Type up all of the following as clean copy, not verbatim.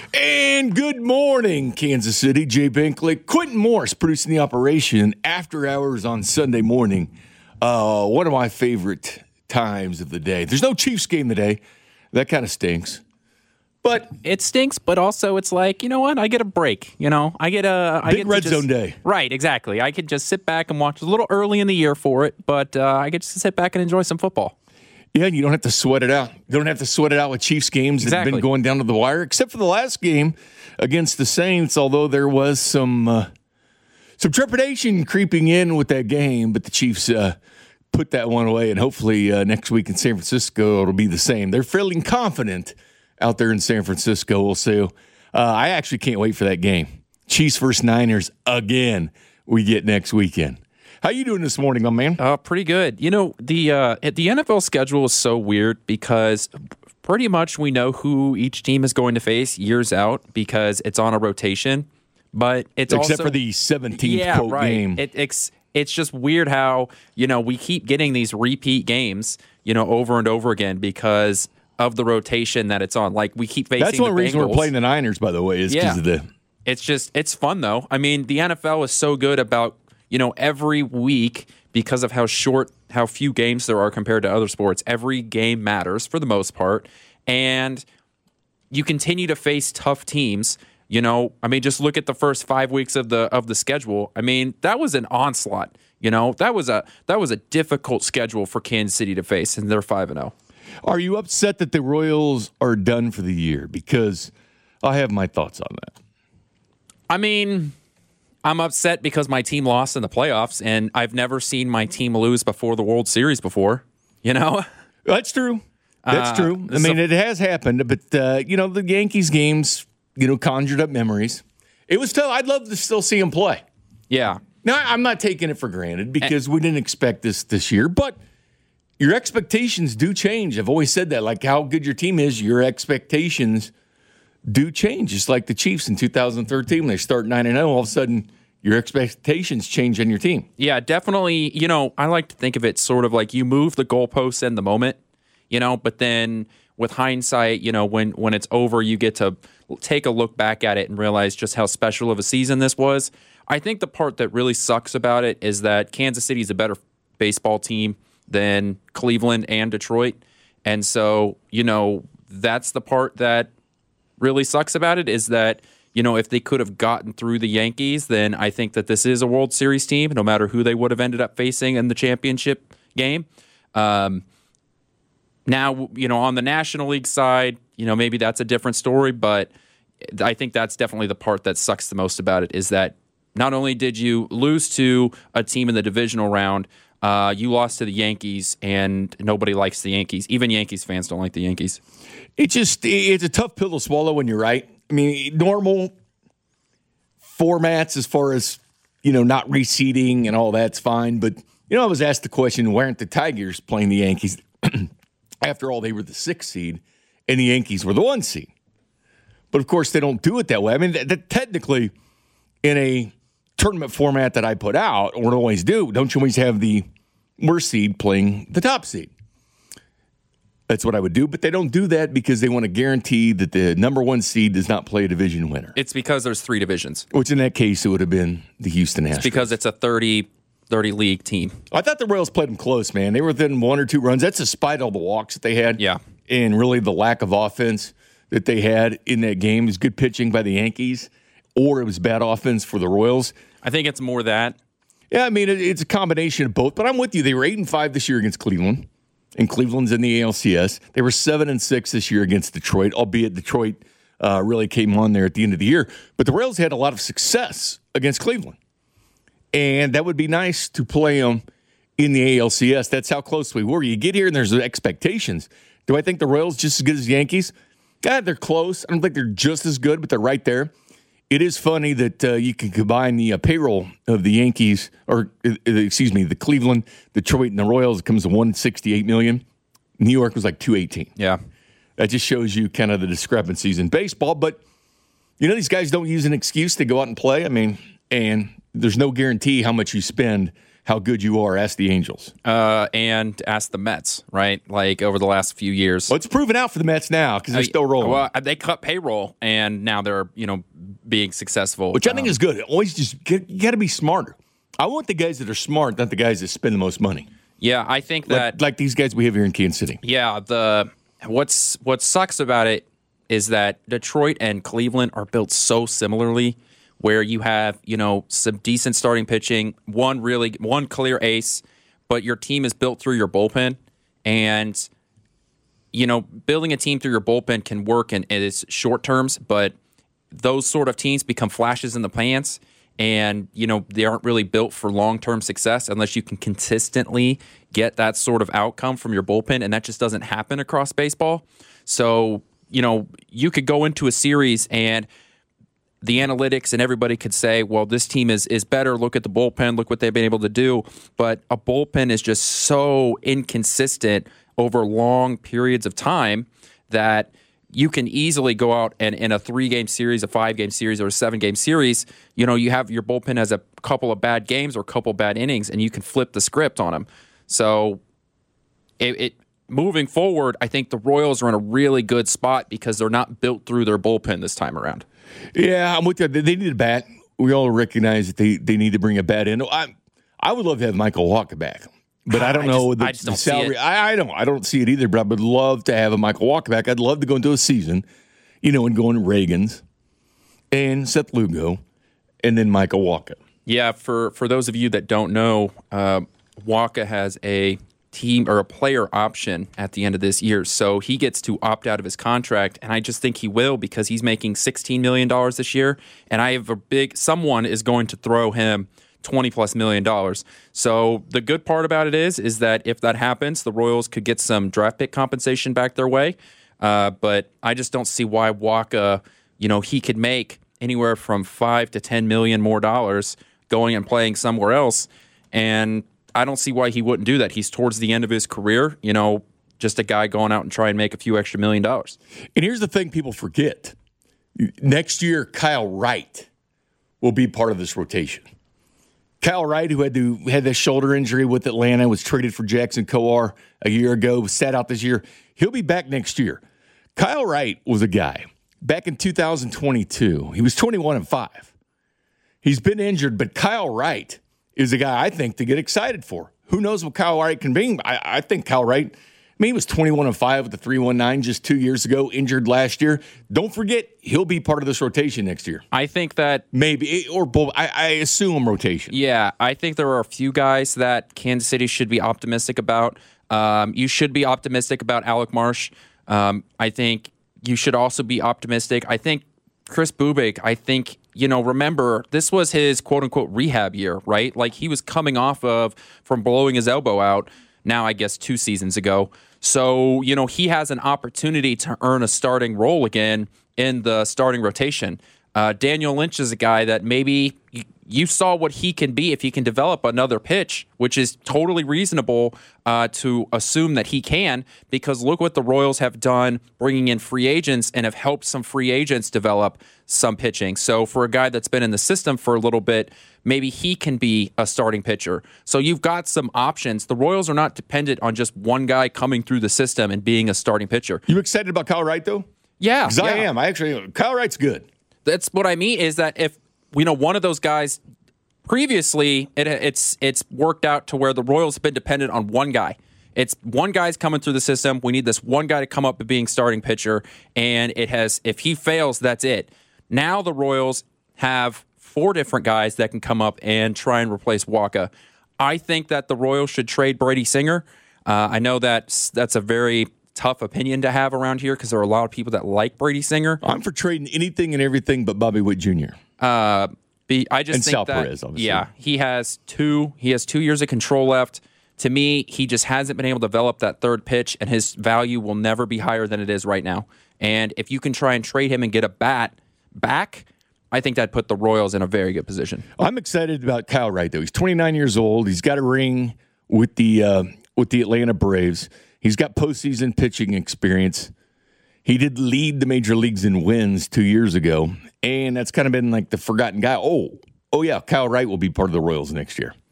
And good morning, Kansas City. Jay Binkley, Quentin Morris producing the operation after hours on Sunday morning. One of my favorite times of the day. There's no Chiefs game today. That kind of stinks. But it stinks, but also it's like, you know what? I get a break. I get red zone day. Right, exactly. I could just sit back and watch. A little early in the year for it, but I get to sit back and enjoy some football. Yeah, and you don't have to sweat it out. You don't have to sweat it out with Chiefs games that have been going down to the wire, except for the last game against the Saints, although there was some trepidation creeping in with that game, but the Chiefs put that one away, and hopefully next week in San Francisco it'll be the same. They're feeling confident out there in San Francisco. We'll see. I actually can't wait for that game. Chiefs versus Niners again we get next weekend. How you doing this morning, my man? Pretty good. The NFL schedule is so weird because pretty much we know who each team is going to face years out because it's on a rotation. But it's except for the 17th game. It's just weird how we keep getting these repeat games over and over again because of the rotation that it's on. Like we keep facing. That's one reason we're playing the Niners, by the way, is because of the. It's fun though. I mean, the NFL is so good about. Every week, because of how few games there are compared to other sports, every game matters for the most part. And you continue to face tough teams. Just look at the first 5 weeks of the schedule. I mean, that was an onslaught. That was a difficult schedule for Kansas City to face, and they're 5-0. Are you upset that the Royals are done for the year? Because I have my thoughts on that. I mean, I'm upset because my team lost in the playoffs, and I've never seen my team lose before the World Series before, That's true. That's true. I mean, it has happened, but, the Yankees games, conjured up memories. It was tough. I'd love to still see them play. Yeah. Now, I'm not taking it for granted because we didn't expect this year, but your expectations do change. I've always said that, like how good your team is, your expectations do change. Just like the Chiefs in 2013 when they start 9-0, all of a sudden your expectations change on your team. Yeah, definitely. I like to think of it sort of like you move the goalposts in the moment, but then with hindsight, when it's over, you get to take a look back at it and realize just how special of a season this was. I think the part that really sucks about it is that Kansas City is a better baseball team than Cleveland and Detroit. And so, that's the part that really sucks about it is that, if they could have gotten through the Yankees, then I think that this is a World Series team, no matter who they would have ended up facing in the championship game. Now, on the National League side, maybe that's a different story, but I think that's definitely the part that sucks the most about it is that not only did you lose to a team in the divisional round, you lost to the Yankees, and nobody likes the Yankees. Even Yankees fans don't like the Yankees. It's a tough pill to swallow when you're right. I mean, normal formats as far as, not reseeding and all that's fine. But, I was asked the question, why aren't the Tigers playing the Yankees? After all, they were the 6th seed, and the Yankees were the 1 seed. But, of course, they don't do it that way. I mean, technically, in a tournament format that I put out, or always do, don't you always have the worst seed playing the top seed? That's what I would do, but they don't do that because they want to guarantee that the number 1 seed does not play a division winner. It's because there's 3 divisions. Which in that case, it would have been the Houston Astros. It's because it's a 30 league team. I thought the Royals played them close, man. They were within 1 or 2 runs. That's despite all the walks that they had. Yeah. And really the lack of offense that they had in that game. It was good pitching by the Yankees, or it was bad offense for the Royals. I think it's more that. Yeah, I mean, it's a combination of both. But I'm with you. They were 8-5 this year against Cleveland. And Cleveland's in the ALCS. They were 7-6 this year against Detroit, albeit Detroit really came on there at the end of the year. But the Royals had a lot of success against Cleveland. And that would be nice to play them in the ALCS. That's how close we were. You get here and there's expectations. Do I think the Royals just as good as the Yankees? God, they're close. I don't think they're just as good, but they're right there. It is funny that you can combine the payroll of the Yankees, the Cleveland, Detroit, and the Royals. It comes to $168 million. New York was like $218. Yeah. That just shows you kind of the discrepancies in baseball. But, these guys don't use an excuse to go out and play. I mean, and there's no guarantee how much you spend how good you are. Ask the Angels. And ask the Mets, right? Like over the last few years. Well, it's proven out for the Mets now because they're still rolling. Well, they cut payroll, and now they're being successful. Which I think is good. Always you got to be smarter. I want the guys that are smart, not the guys that spend the most money. Yeah, I think that like these guys we have here in Kansas City. Yeah, what sucks about it is that Detroit and Cleveland are built so similarly, where you have some decent starting pitching, one clear ace, but your team is built through your bullpen, and building a team through your bullpen can work in its short terms, but those sort of teams become flashes in the pants. And, they aren't really built for long-term success unless you can consistently get that sort of outcome from your bullpen, and that just doesn't happen across baseball. So, you could go into a series and the analytics and everybody could say, well, this team is better. Look at the bullpen. Look what they've been able to do. But a bullpen is just so inconsistent over long periods of time that you can easily go out and in a 3-game series, a 5-game series, or a 7-game series, you have your bullpen has a couple of bad games or a couple of bad innings, and you can flip the script on them. So moving forward, I think the Royals are in a really good spot because they're not built through their bullpen this time around. Yeah, I'm with you. They need a bat. We all recognize that they need to bring a bat in. I would love to have Michael Wacha back. But I don't know the salary. I don't see it either, but I would love to have a Michael Wacha back. I'd love to go into a season, and go into Reagans and Seth Lugo and then Michael Wacha. Yeah, for those of you that don't know, Wacha has a team or a player option at the end of this year. So he gets to opt out of his contract, and I just think he will because he's making $16 million this year, and I have someone is going to throw him $20+ million. So the good part about it is that if that happens, the Royals could get some draft pick compensation back their way. But I just don't see why Wacha, he could make anywhere from $5 to $10 million more dollars going and playing somewhere else. And I don't see why he wouldn't do that. He's towards the end of his career, just a guy going out and try and make a few extra $1 million. And here's the thing people forget. Next year, Kyle Wright will be part of this rotation. Kyle Wright, who had that shoulder injury with Atlanta, was traded for Jackson Kowar a year ago, sat out this year. He'll be back next year. Kyle Wright was a guy back in 2022. He was 21-5. He's been injured, but Kyle Wright is a guy I think to get excited for. Who knows what Kyle Wright can bring? I think Kyle Wright, he was 21-5 with the 3.19 just 2 years ago, injured last year. Don't forget, he'll be part of this rotation next year. I think that maybe, or both. I assume rotation. Yeah, I think there are a few guys that Kansas City should be optimistic about. You should be optimistic about Alec Marsh. I think you should also be optimistic. I think Chris Bubic, remember, this was his quote-unquote rehab year, right? Like, he was coming off from blowing his elbow out now, I guess, 2 seasons ago. So, he has an opportunity to earn a starting role again in the starting rotation. Daniel Lynch is a guy that maybe you saw what he can be if he can develop another pitch, which is totally reasonable to assume that he can, because look what the Royals have done bringing in free agents and have helped some free agents develop some pitching. So for a guy that's been in the system for a little bit, maybe he can be a starting pitcher. So you've got some options. The Royals are not dependent on just one guy coming through the system and being a starting pitcher. You excited about Kyle Wright, though? Yeah. Because I am. Kyle Wright's good. That's what I mean is that if, one of those guys previously, it's worked out to where the Royals have been dependent on one guy. It's one guy's coming through the system. We need this one guy to come up and being starting pitcher. And if he fails, that's it. Now the Royals have 4 different guys that can come up and try and replace Wacha. I think that the Royals should trade Brady Singer. I know that's a very tough opinion to have around here because there are a lot of people that like Brady Singer. I'm for trading anything and everything but Bobby Witt Jr. I just and think Sal that Perez, obviously. Yeah, he has 2 years of control left. To me, he just hasn't been able to develop that third pitch, and his value will never be higher than it is right now. And if you can try and trade him and get a bat back, I think that'd put the Royals in a very good position. I'm excited about Kyle Wright, though. He's 29 years old. He's got a ring with the Atlanta Braves. He's got postseason pitching experience. He did lead the major leagues in wins 2 years ago, and that's kind of been like the forgotten guy. Oh yeah, Kyle Wright will be part of the Royals next year.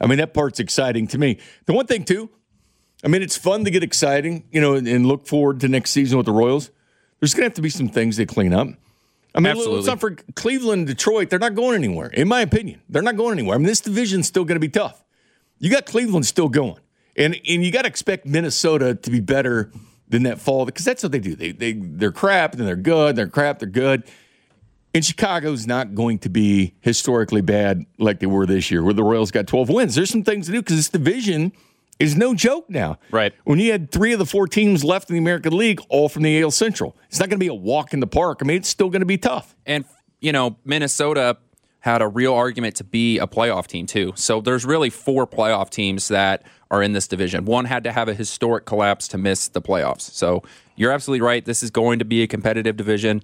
I mean, that part's exciting to me. The one thing, too, I mean, it's fun to get exciting, and look forward to next season with the Royals. There's going to have to be some things they clean up. I mean, it's not for Cleveland, Detroit. They're not going anywhere, in my opinion. They're not going anywhere. I mean, this division's still going to be tough. You got Cleveland still going. And you got to expect Minnesota to be better than that fall, because that's what they do. They're crap, and they're good. They're crap, they're good. And Chicago's not going to be historically bad like they were this year, where the Royals got 12 wins. There's some things to do, because this division is no joke now. Right. When you had 3 of the 4 teams left in the American League, all from the AL Central, it's not going to be a walk in the park. I mean, it's still going to be tough. And, Minnesota had a real argument to be a playoff team, too. So there's really 4 playoff teams that are in this division. One had to have a historic collapse to miss the playoffs. So you're absolutely right. This is going to be a competitive division.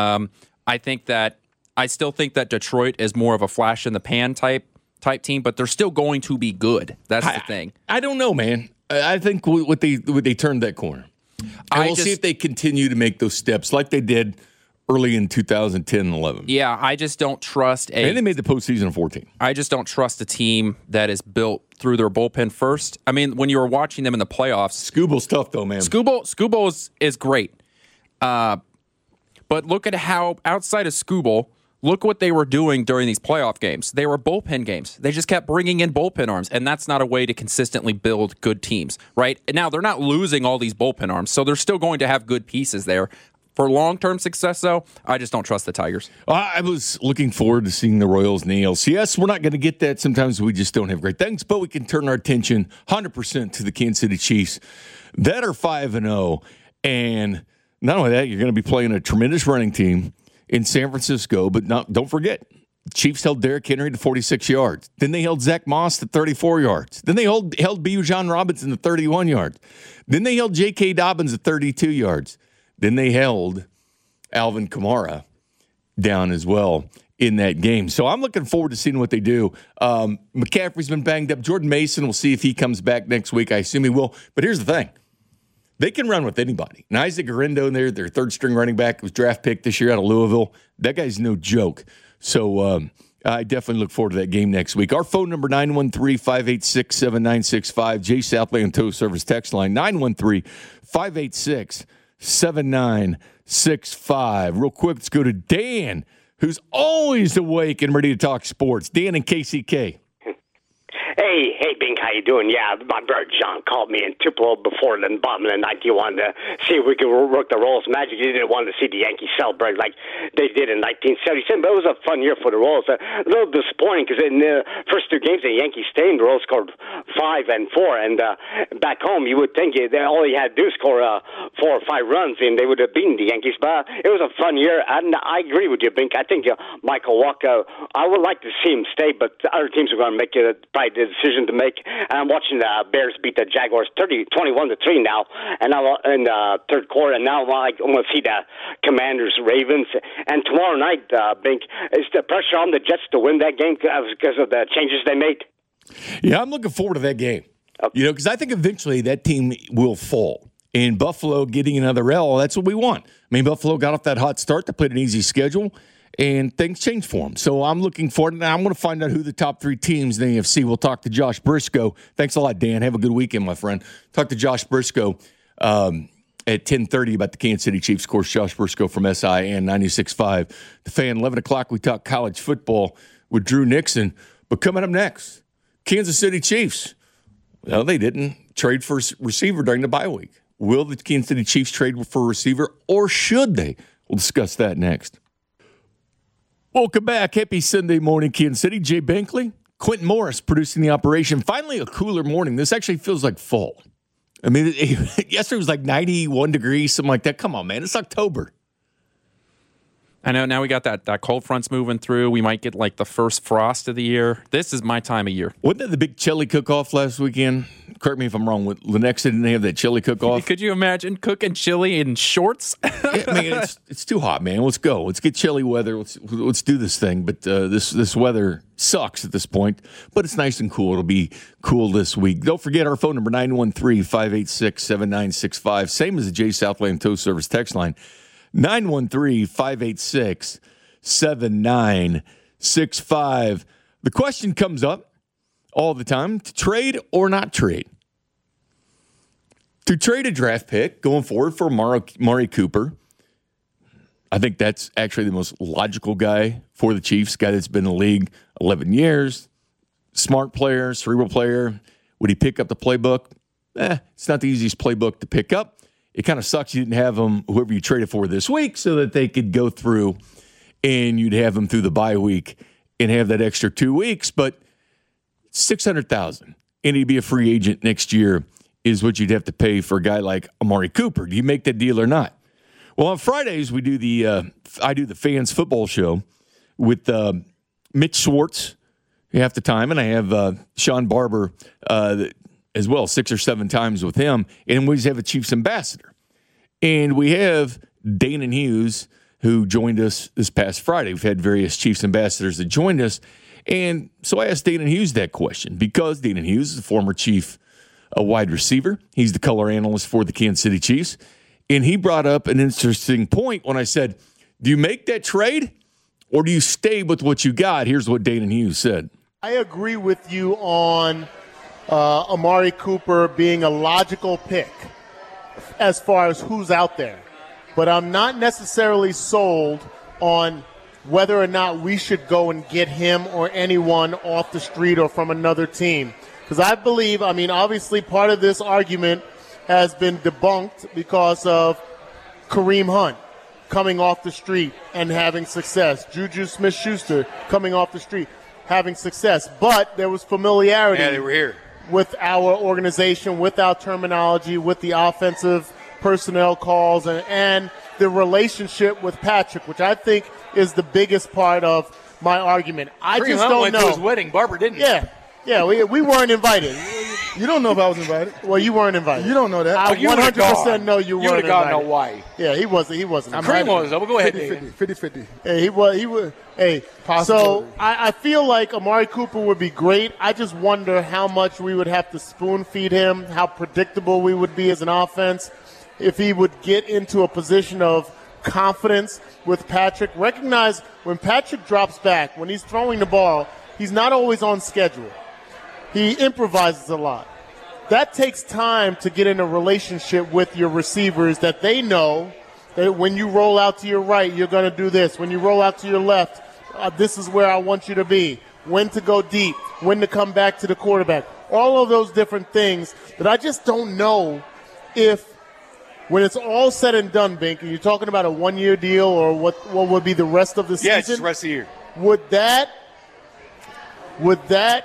I still think that Detroit is more of a flash in the pan type team, but they're still going to be good. That's the thing. I don't know, man. I think what they turned that corner. And we'll see if they continue to make those steps like they did early in 2010 and 11. Yeah, I just don't trust and they made the postseason in 14. I just don't trust a team that is built through their bullpen first. I mean, when you were watching them in the playoffs, Skubal's tough though, man. Skubal is great. But look at how, outside of Skubal, look what they were doing during these playoff games. They were bullpen games. They just kept bringing in bullpen arms, and that's not a way to consistently build good teams, right? And now they're not losing all these bullpen arms, so they're still going to have good pieces there. For long-term success, though, I just don't trust the Tigers. I was looking forward to seeing the Royals in the ALCS. We're not going to get that. Sometimes we just don't have great things, but we can turn our attention 100% to the Kansas City Chiefs that are 5-0. And not only that, you're going to be playing a tremendous running team in San Francisco, but don't forget, Chiefs held Derrick Henry to 46 yards. Then they held Zach Moss to 34 yards. Then they held Bijan Robinson to 31 yards. Then they held J.K. Dobbins to 32 yards. Then they held Alvin Kamara down as well in that game. So I'm looking forward to seeing what they do. McCaffrey's been banged up. Jordan Mason, we'll see if he comes back next week. I assume he will. But here's the thing. They can run with anybody. And Isaac Guerrero there, their third-string running back, was draft pick this year out of Louisville. That guy's no joke. So I definitely look forward to that game next week. Our phone number, 913-586-7965. Jay Southland Tow Service text line, 913-586-7965. Real quick, let's go to Dan, who's always awake and ready to talk sports. Dan in KCK. Hey, Bink, how you doing? Yeah, my brother John called me in Tupelo before the bottom of the night. He wanted to see if we could work the Royals magic. He didn't want to see the Yankees celebrate like they did in 1977, but it was a fun year for the Royals. A little disappointing because in the first 2 games the Yankees stayed, the Royals scored 5 and 4, and back home you would think all you had to do is score 4 or 5 runs and they would have beaten the Yankees, but it was a fun year, and I agree with you, Bink. I think Michael Wacha, I would like to see him stay, but other teams are going to make probably the decision to make. And I'm watching the Bears beat the Jaguars 21-3 now, and now in the third quarter. And now I want to see the Commanders, Ravens, and tomorrow night, Bink, is the pressure on the Jets to win that game because of the changes they made? Yeah, I'm looking forward to that game. Okay. Because I think eventually that team will fall. And Buffalo getting another L, that's what we want. I mean, Buffalo got off that hot start. They played an easy schedule, and things changed for them. So I'm looking forward. And I'm going to find out who the top 3 teams in the AFC. We'll talk to Josh Briscoe. Thanks a lot, Dan. Have a good weekend, my friend. Talk to Josh Briscoe at 10:30 about the Kansas City Chiefs. Of course, Josh Briscoe from SIN 96.5. The Fan, 11 o'clock, we talk college football with Drew Nixon. But coming up next, Kansas City Chiefs. Well, they didn't trade for a receiver during the bye week. Will the Kansas City Chiefs trade for a receiver, or should they? We'll discuss that next. Welcome back. Happy Sunday morning, Kansas City. Jay Bankley, Quentin Morris producing the operation. Finally, a cooler morning. This actually feels like fall. I mean, yesterday was like 91 degrees, something like that. Come on, man. It's October. I know. Now we got that cold front's moving through. We might get like the first frost of the year. This is my time of year. Wasn't that the big chili cook-off last weekend? Correct me if I'm wrong. With Lenexa, didn't they have that chili cook-off? Could you imagine cooking chili in shorts? Yeah, I mean, it's too hot, man. Let's go. Let's get chilly weather. Let's do this thing. But this weather sucks at this point. But it's nice and cool. It'll be cool this week. Don't forget our phone number, 913-586-7965. Same as the Jay Southland Tow Service text line. 913-586-7965. The question comes up all the time, to trade or not trade. To trade a draft pick going forward for Amari Cooper, I think that's actually the most logical guy for the Chiefs, guy that's been in the league 11 years, smart player, cerebral player. Would he pick up the playbook? It's not the easiest playbook to pick up. It kind of sucks you didn't have them, whoever you traded for this week, so that they could go through and you'd have them through the bye week and have that extra 2 weeks. But $600,000 and he'd be a free agent next year is what you'd have to pay for a guy like Amari Cooper. Do you make that deal or not? Well, on Fridays we do I do the Fans Football Show with Mitch Schwartz half the time, and I have Sean Barber as well, 6 or 7 times with him, and we just have a Chiefs ambassador. And we have Danon Hughes, who joined us this past Friday. We've had various Chiefs ambassadors that joined us, and so I asked Danon Hughes that question because Danon Hughes is a former Chief wide receiver. He's the color analyst for the Kansas City Chiefs, and he brought up an interesting point when I said, do you make that trade or do you stay with what you got? Here's what Danon Hughes said. I agree with you on Amari Cooper being a logical pick as far as who's out there. But I'm not necessarily sold on whether or not we should go and get him or anyone off the street or from another team. Because I believe, obviously part of this argument has been debunked because of Kareem Hunt coming off the street and having success. Juju Smith-Schuster coming off the street, having success. But there was familiarity. Yeah, they were here. With our organization, with our terminology, with the offensive personnel calls, and the relationship with Patrick, which I think is the biggest part of my argument. I Kareem just Hunt don't went know. to his wedding. Barber didn't. Yeah, we weren't invited. You don't know if I was invited. Well, you weren't invited. You don't know that. I You would've 100% gone. know you You weren't would have gone invited. to Hawaii. Yeah, he wasn't. Kareem was. We'll go ahead, 50-50. Hey, he was. Hey, so Possibility. I feel like Amari Cooper would be great. I just wonder how much we would have to spoon feed him, how predictable we would be as an offense, if he would get into a position of confidence with Patrick. Recognize when Patrick drops back, when he's throwing the ball, he's not always on schedule. He improvises a lot. That takes time to get in a relationship with your receivers that they know that when you roll out to your right, you're going to do this. When you roll out to your left, this is where I want you to be. When to go deep, when to come back to the quarterback. All of those different things that I just don't know if, when it's all said and done, Bink, and you're talking about a one-year deal or what would be the rest of the season. Yeah, it's just the rest of the year. Would that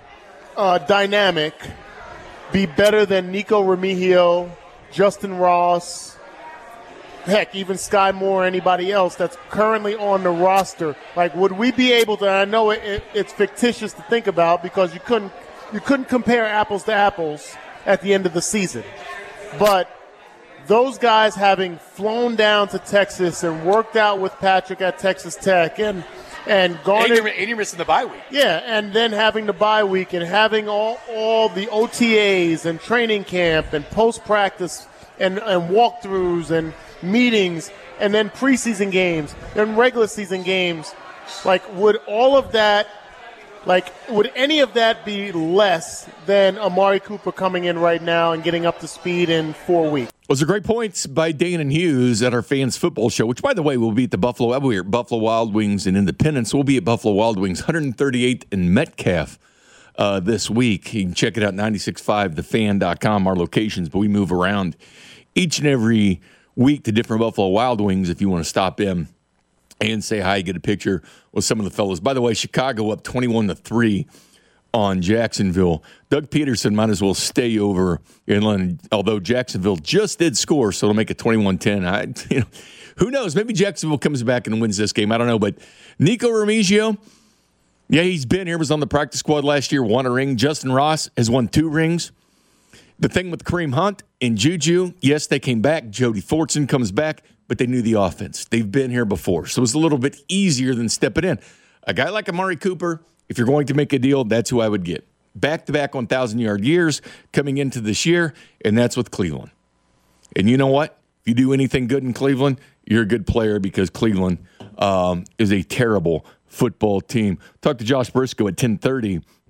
dynamic be better than Nico Remigio, Justin Ross, heck, even Sky Moore, anybody else that's currently on the roster? Like, would we be able to? I know it's fictitious to think about because you couldn't compare apples to apples at the end of the season, but those guys having flown down to Texas and worked out with Patrick at Texas Tech and gone And you're missing the bye week. yeah, and then having the bye week and having all the OTAs and training camp and post-practice and walkthroughs and meetings and then preseason games and regular season games, like, would all of that, would any of that be less than Amari Cooper coming in right now and getting up to speed in 4 weeks? Those are great points by Danon Hughes at our Fans Football Show, which, by the way, will be at the Buffalo Wild Wings in Independence. We'll be at Buffalo Wild Wings, 138th and Metcalf this week. You can check it out, 965thefan.com, our locations, but we move around each and every week to different Buffalo Wild Wings if you want to stop in and say hi, get a picture with some of the fellas. By the way, Chicago up 21-3 on Jacksonville. Doug Peterson might as well stay over in London, although Jacksonville just did score, so it'll make it 21-10. Who knows? Maybe Jacksonville comes back and wins this game. I don't know, but Nico Remigio, yeah, he's been here, was on the practice squad last year, won a ring. Justin Ross has won 2 rings. The thing with Kareem Hunt and Juju, yes, they came back. Jody Fortson comes back, but they knew the offense. They've been here before, so it was a little bit easier than stepping in. A guy like Amari Cooper, if you're going to make a deal, that's who I would get. Back-to-back 1,000-yard years coming into this year, and that's with Cleveland. And you know what? If you do anything good in Cleveland, you're a good player because Cleveland is a terrible football team. Talk to Josh Briscoe at 10:30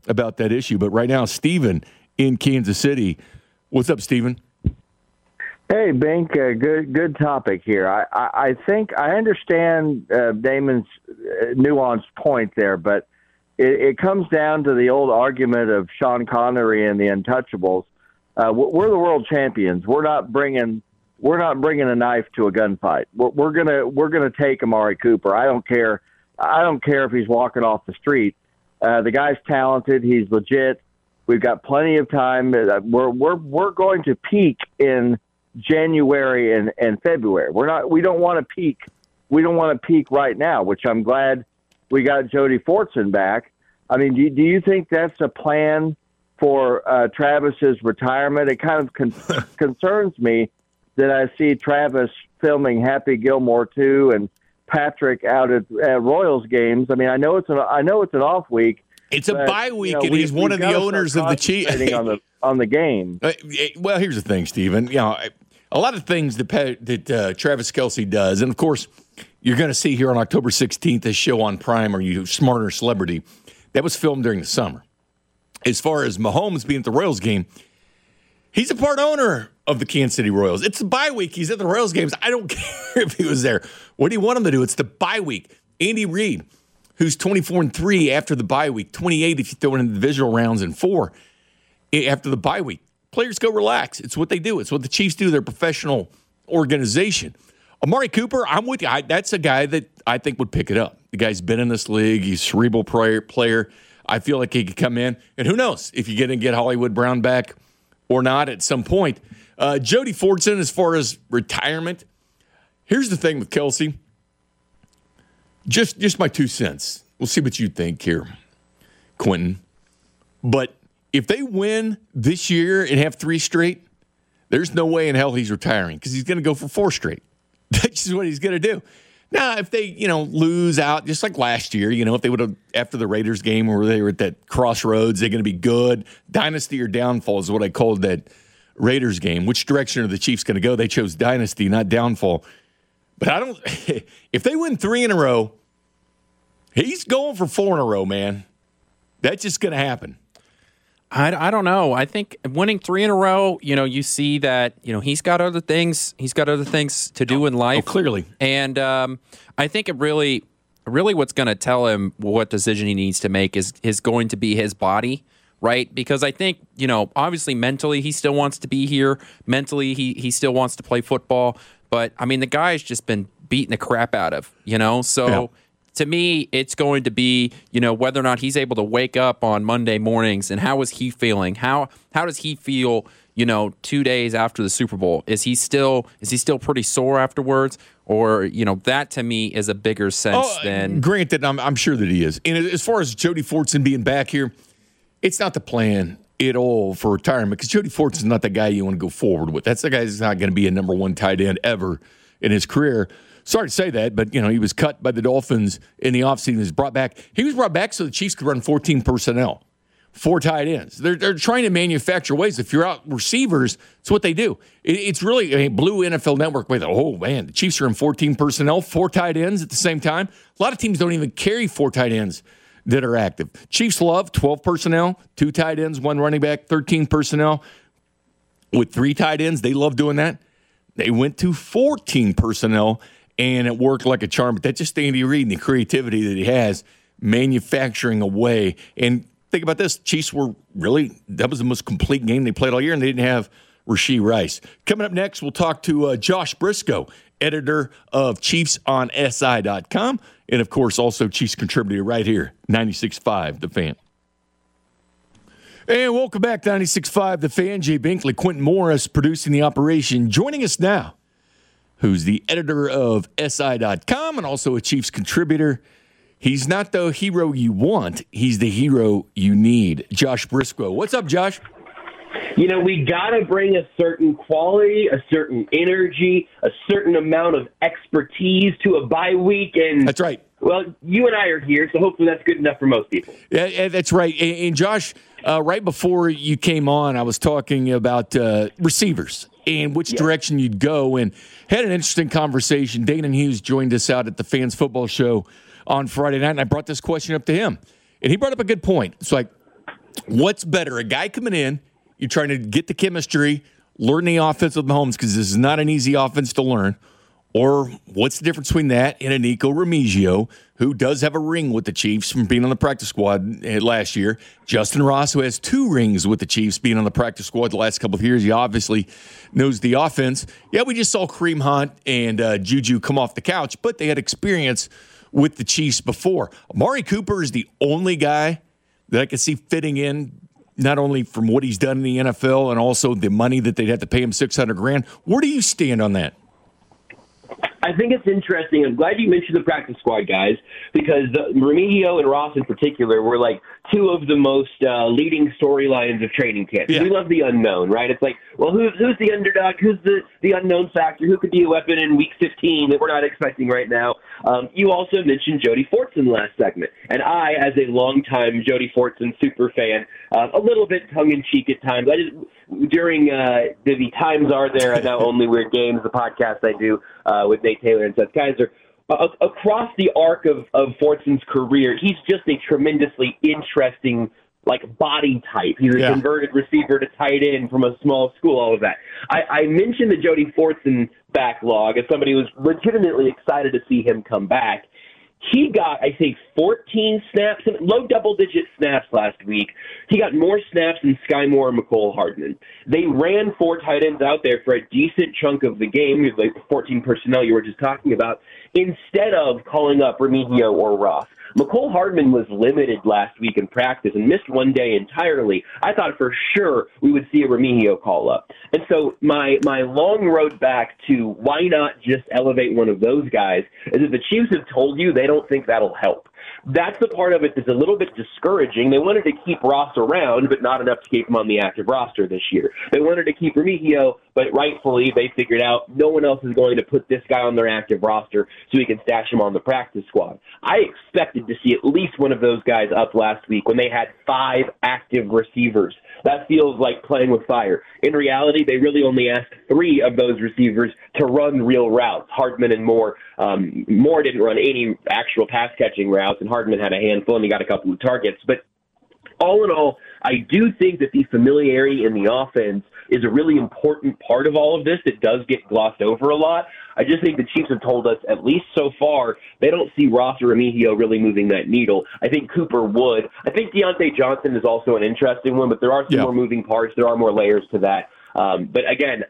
about that issue. But right now, Steven in Kansas City. What's up, Steven? Hey, Bink, good topic here. I think I understand Damon's nuanced point there, but it comes down to the old argument of Sean Connery and the Untouchables. We're the world champions. We're not bringing a knife to a gunfight. We're gonna take Amari Cooper. I don't care if he's walking off the street. The guy's talented. He's legit. We've got plenty of time. We're going to peak in January and February. We don't want to peak. We don't want to peak right now, which I'm glad we got Jody Fortson back. I mean, do you think that's a plan for Travis's retirement? It kind of concerns me that I see Travis filming Happy Gilmore 2 and Patrick out at Royals games. I mean, I know it's an off week. It's a bye week, and he's one of the owners of the Chiefs. on the game. Well, here's the thing, Steven. A lot of things that Travis Kelce does, and of course, you're going to see here on October 16th a show on Prime, Are You Smarter Celebrity? That was filmed during the summer. As far as Mahomes being at the Royals game, he's a part owner of the Kansas City Royals. It's a bye week. He's at the Royals games. I don't care if he was there. What do you want him to do? It's the bye week. Andy Reid, who's 24-3 after the bye week, 28 if you throw it in the divisional rounds, and 4 after the bye week. Players go relax. It's what they do. It's what the Chiefs do. They're a professional organization. Amari Cooper, I'm with you. That's a guy that I think would pick it up. The guy's been in this league. He's a cerebral player. I feel like he could come in. And who knows if you're going to get Hollywood Brown back or not at some point. Jody Fortson, as far as retirement, here's the thing with Kelce. Just my 2 cents. We'll see what you think here, Quentin. But if they win this year and have 3 straight, there's no way in hell he's retiring because he's going to go for 4 straight. That's just what he's going to do. Now, if they, lose out, just like last year, if they would have, after the Raiders game where they were at that crossroads, they're going to be good. Dynasty or downfall is what I called that Raiders game. Which direction are the Chiefs going to go? They chose dynasty, not downfall. But if they win 3 in a row, he's going for 4 in a row, man. That's just going to happen. I don't know. I think winning 3 in a row, you see that, he's got other things. He's got other things to do in life. Oh, clearly. And I think it really what's going to tell him what decision he needs to make is going to be his body, right? Because I think, obviously mentally he still wants to be here. Mentally he still wants to play football. But, I mean, the guy's just been beating the crap out of, So... Yeah. To me, it's going to be, whether or not he's able to wake up on Monday mornings and how is he feeling? How does he feel, 2 days after the Super Bowl? Is he still pretty sore afterwards? Or, that to me is a bigger sense than. Granted, I'm sure that he is. And as far as Jody Fortson being back here, it's not the plan at all for retirement because Jody Fortson's not the guy you want to go forward with. That's the guy who's not going to be a number 1 tight end ever in his career. Sorry to say that, but, he was cut by the Dolphins in the offseason. He was brought back. He was brought back so the Chiefs could run 14 personnel, 4 tight ends. They're trying to manufacture ways. If you're out receivers, it's what they do. It's really Blue NFL Network. Oh, man, the Chiefs are in 14 personnel, 4 tight ends at the same time. A lot of teams don't even carry 4 tight ends that are active. Chiefs love 12 personnel, 2 tight ends, 1 running back, 13 personnel. With 3 tight ends, they love doing that. They went to 14 personnel, and it worked like a charm. But that's just Andy Reid and the creativity that he has manufacturing a way. And think about this. Chiefs were that was the most complete game they played all year, and they didn't have Rashee Rice. Coming up next, we'll talk to Josh Briscoe, editor of ChiefsOnSI.com, and, of course, also Chiefs contributor right here, 96.5 The Fan. And welcome back to 96.5 The Fan. Jay Binkley, Quentin Morris producing the operation. Joining us now, who's the editor of SI.com and also a Chiefs contributor. He's not the hero you want. He's the hero you need. Josh Briscoe. What's up, Josh? We got to bring a certain quality, a certain energy, a certain amount of expertise to a bye week. And that's right. Well, you and I are here, so hopefully that's good enough for most people. Yeah, that's right. And Josh, right before you came on, I was talking about receivers and which direction you'd go, and had an interesting conversation. Dana Hughes joined us out at the Fans Football Show on Friday night, and I brought this question up to him. And he brought up a good point. It's like, What's better, a guy coming in, you're trying to get the chemistry, learn the offense with Mahomes because this is not an easy offense to learn, or what's the difference between that and a Nico Remigio, who does have a ring with the Chiefs from being on the practice squad last year? Justin Ross, who has 2 rings with the Chiefs being on the practice squad the last couple of years. He obviously knows the offense. Yeah, we just saw Kareem Hunt and Juju come off the couch, but they had experience with the Chiefs before. Amari Cooper is the only guy that I can see fitting in, not only from what he's done in the NFL and also the money that they'd have to pay him $600,000. Where do you stand on that? I think it's interesting. I'm glad you mentioned the practice squad guys because Remigio and Ross in particular were like 2 of the most leading storylines of training camp. Yeah. We love the unknown, right? It's like, well, who's the underdog? Who's the unknown factor? Who could be a weapon in week 15 that we're not expecting right now? You also mentioned Jody Fortson last segment. And I, as a longtime Jody Fortson super fan, a little bit tongue-in-cheek at times. During the Times Are There, and now Only Weird Games, the podcast I do with Nate Taylor and Seth Kaiser, across the arc of Fortson's career, he's just a tremendously interesting body type. He's a converted receiver to tight end from a small school, all of that. I mentioned the Jody Fortson backlog as somebody who was legitimately excited to see him come back. He got, I think, 14 snaps, low double-digit snaps last week. He got more snaps than Sky Moore and McCole Hardman. They ran 4 tight ends out there for a decent chunk of the game, like the 14 personnel you were just talking about, instead of calling up Remigio or Ross. McCole Hardman was limited last week in practice and missed one day entirely. I thought for sure we would see a Remigio call up. And so my long road back to why not just elevate one of those guys is that the Chiefs have told you they don't think that'll help. That's the part of it that's a little bit discouraging. They wanted to keep Ross around, but not enough to keep him on the active roster this year. They wanted to keep Remigio, but rightfully they figured out no one else is going to put this guy on their active roster so we can stash him on the practice squad. I expected to see at least one of those guys up last week when they had 5 active receivers. That feels like playing with fire. In reality, they really only asked 3 of those receivers to run real routes, Hardman and Moore. Moore didn't run any actual pass-catching routes, and Hardman had a handful, and he got a couple of targets. But all in all, I do think that the familiarity in the offense is a really important part of all of this that does get glossed over a lot. I just think the Chiefs have told us, at least so far, they don't see Ross or Remigio really moving that needle. I think Cooper would. I think Deontay Johnson is also an interesting one, but there are some more moving parts. There are more layers to that. But again,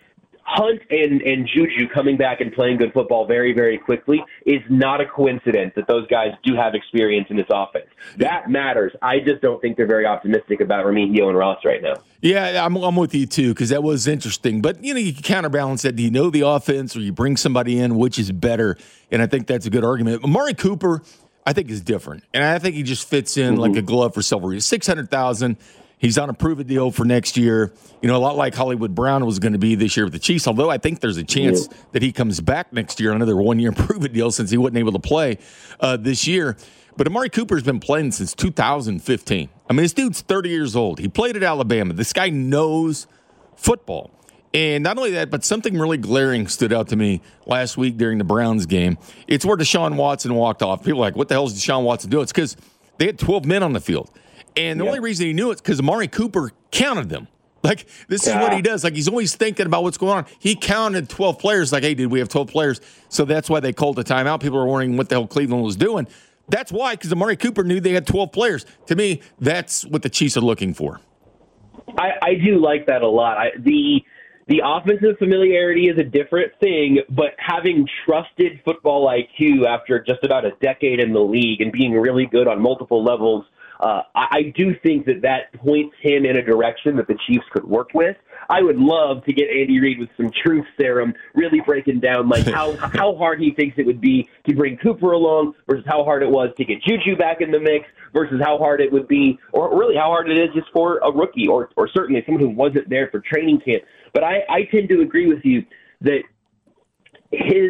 Hunt and Juju coming back and playing good football very, very quickly is not a coincidence that those guys do have experience in this offense. That matters. I just don't think they're very optimistic about Remigio and Ross right now. Yeah, I'm with you too, because that was interesting. But, you can counterbalance that. Do you know the offense or you bring somebody in, which is better? And I think that's a good argument. Amari Cooper, I think, is different. And I think he just fits in like a glove for silver. $600,000. He's on a prove-it deal for next year. A lot like Hollywood Brown was going to be this year with the Chiefs, although I think there's a chance that he comes back next year on another one-year prove-it deal since he wasn't able to play this year. But Amari Cooper's been playing since 2015. I mean, this dude's 30 years old. He played at Alabama. This guy knows football. And not only that, but something really glaring stood out to me last week during the Browns game. It's where Deshaun Watson walked off. People are like, what the hell is Deshaun Watson doing? It's because they had 12 men on the field. And the only reason he knew it's because Amari Cooper counted them. This is what he does. He's always thinking about what's going on. He counted 12 players. Hey, did we have 12 players? So that's why they called the timeout. People were wondering what the hell Cleveland was doing. That's why, because Amari Cooper knew they had 12 players. To me, that's what the Chiefs are looking for. I do like that a lot. The offensive familiarity is a different thing, but having trusted football IQ after just about a decade in the league and being really good on multiple levels, I do think that points him in a direction that the Chiefs could work with. I would love to get Andy Reid with some truth serum, really breaking down how hard he thinks it would be to bring Cooper along versus how hard it was to get Juju back in the mix versus how hard it would be, or really how hard it is just for a rookie or certainly someone who wasn't there for training camp. But I tend to agree with you that his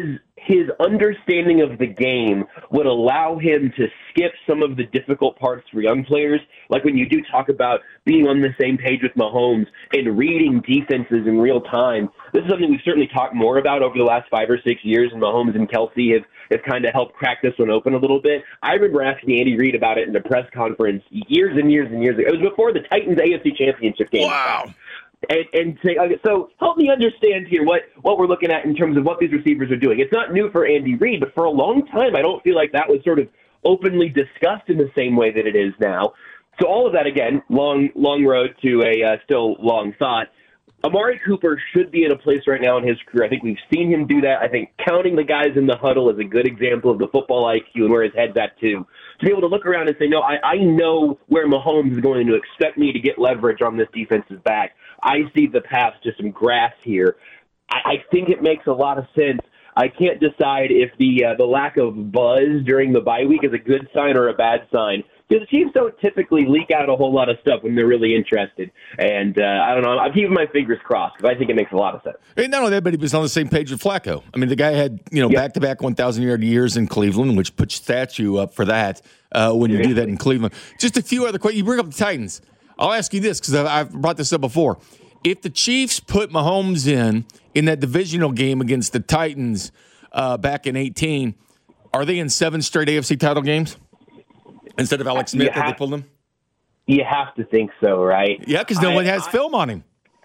his understanding of the game would allow him to skip some of the difficult parts for young players. Like when you do talk about being on the same page with Mahomes and reading defenses in real time, this is something we've certainly talked more about over the last 5 or 6 years, and Mahomes and Kelsey have kind of helped crack this one open a little bit. I remember asking Andy Reid about it in a press conference years and years and years ago. It was before the Titans AFC Championship game. Wow. And say, okay, so help me understand here what we're looking at in terms of what these receivers are doing. It's not new for Andy Reid, but for a long time, I don't feel like that was sort of openly discussed in the same way that it is now. So all of that, again, long road to a still long thought. Amari Cooper should be in a place right now in his career. I think we've seen him do that. I think counting the guys in the huddle is a good example of the football IQ and where his head's at, too. To be able to look around and say, no, I know where Mahomes is going to expect me to get leverage on this defensive back. I see the path to some grass here. I think it makes a lot of sense. I can't decide if the lack of buzz during the bye week is a good sign or a bad sign. Because the Chiefs don't typically leak out a whole lot of stuff when they're really interested. And I don't know. I'm keeping my fingers crossed because I think it makes a lot of sense. And not only that, but he was on the same page with Flacco. I mean, the guy had back-to-back 1,000-yard years in Cleveland, which puts statue up for that when you do that in Cleveland. Just a few other questions. You bring up the Titans. I'll ask you this because I've brought this up before. If the Chiefs put Mahomes in that divisional game against the Titans back in 2018, are they in 7 straight AFC title games? Instead of Alex Smith, that they pulled him? You have to think so, right? Yeah, because no one has film on him.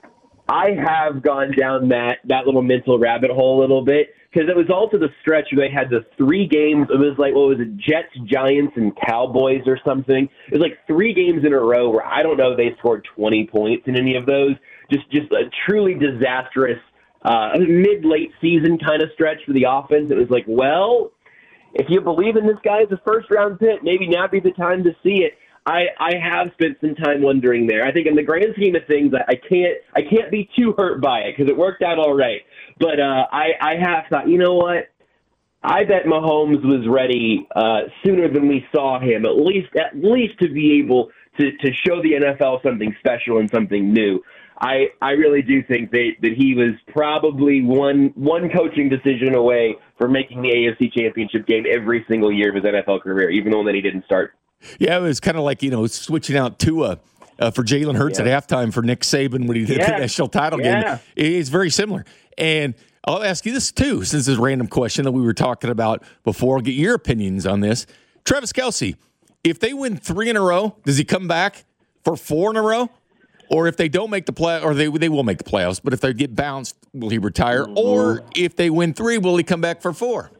I have gone down that little mental rabbit hole a little bit because it was all to the stretch where they had the 3 games. It was like, what was it, Jets, Giants, and Cowboys or something. It was like 3 games in a row where I don't know they scored 20 points in any of those. Just a truly disastrous mid-late season kind of stretch for the offense. It was like, well, if you believe in this guy as a first-round pick, maybe now be the time to see it. I have spent some time wondering there. I think in the grand scheme of things, I can't be too hurt by it because it worked out all right. But I have thought, you know what? I bet Mahomes was ready sooner than we saw him, at least to be able to show the NFL something special and something new. I really do think that he was probably one coaching decision away from making the AFC Championship game every single year of his NFL career, even though then he didn't start. Yeah, it was kind of like, switching out Tua for Jalen Hurts at halftime for Nick Saban when he did the national title game. It's very similar. And I'll ask you this, too, since this random question that we were talking about before. I'll get your opinions on this. Travis Kelce, if they win 3 in a row, does he come back for 4 in a row? Or if they don't make the play, or they will make the playoffs, but if they get bounced, will he retire? Or if they win 3, will he come back for 4?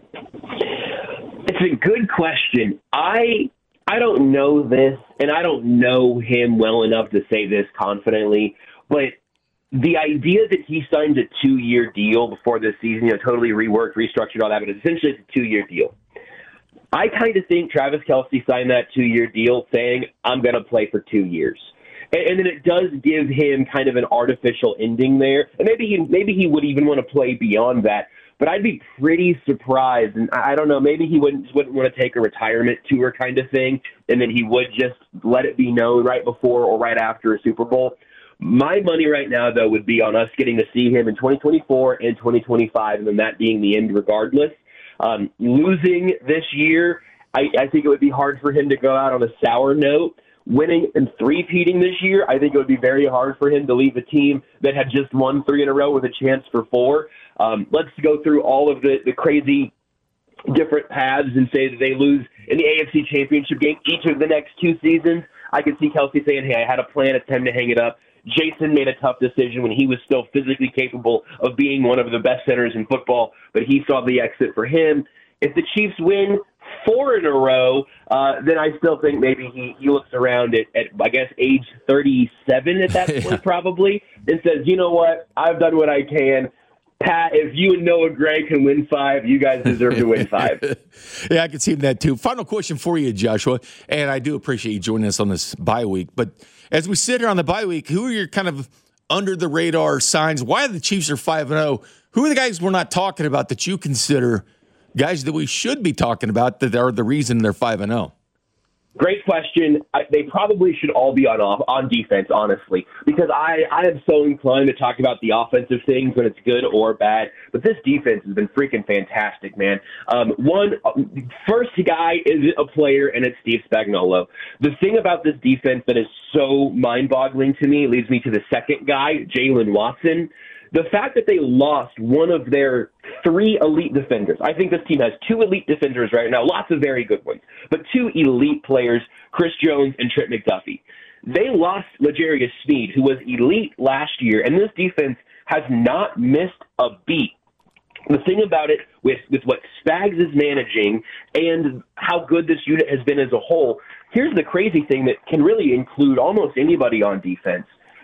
It's a good question. I don't know this, and I don't know him well enough to say this confidently, but the idea that he signed a 2-year deal before this season, totally reworked, restructured, all that, but essentially it's a 2-year deal. I kind of think Travis Kelce signed that 2-year deal saying, I'm going to play for 2 years. And then it does give him kind of an artificial ending there. And maybe he would even want to play beyond that. But I'd be pretty surprised. And I don't know, maybe he wouldn't want to take a retirement tour kind of thing. And then he would just let it be known right before or right after a Super Bowl. My money right now, though, would be on us getting to see him in 2024 and 2025, and then that being the end regardless. Losing this year, I think it would be hard for him to go out on a sour note. Winning and 3-peating this year, I think it would be very hard for him to leave a team that had just won 3 in a row with a chance for 4. Let's go through all of the crazy different paths and say that they lose in the AFC Championship game each of the next 2 seasons. I could see Kelce saying, hey, I had a plan, it's time to hang it up. Jason made a tough decision when he was still physically capable of being one of the best centers in football, but he saw the exit for him. If the Chiefs win 4 in a row, then I still think maybe he looks around at I guess, age 37 at that point probably, and says, you know what, I've done what I can. Pat, if you and Noah Gray can win 5, you guys deserve to win 5. Yeah, I can see that too. Final question for you, Joshua, and I do appreciate you joining us on this bye week. But as we sit here on the bye week, who are your kind of under-the-radar signs? Why the Chiefs are 5-0? Who are the guys we're not talking about that you consider guys that we should be talking about that are the reason they're 5-0? Great question. They probably should all be on defense, honestly, because I am so inclined to talk about the offensive things when it's good or bad. But this defense has been freaking fantastic, man. First guy is a player, and it's Steve Spagnuolo. The thing about this defense that is so mind-boggling to me leads me to the second guy, Jalen Watson. The fact that they lost one of their 3 elite defenders. I think this team has 2 elite defenders right now, lots of very good ones, but 2 elite players, Chris Jones and Trent McDuffie. They lost L'Jarius Sneed, who was elite last year, and this defense has not missed a beat. The thing about it with what Spags is managing and how good this unit has been as a whole, here's the crazy thing that can really include almost anybody on defense.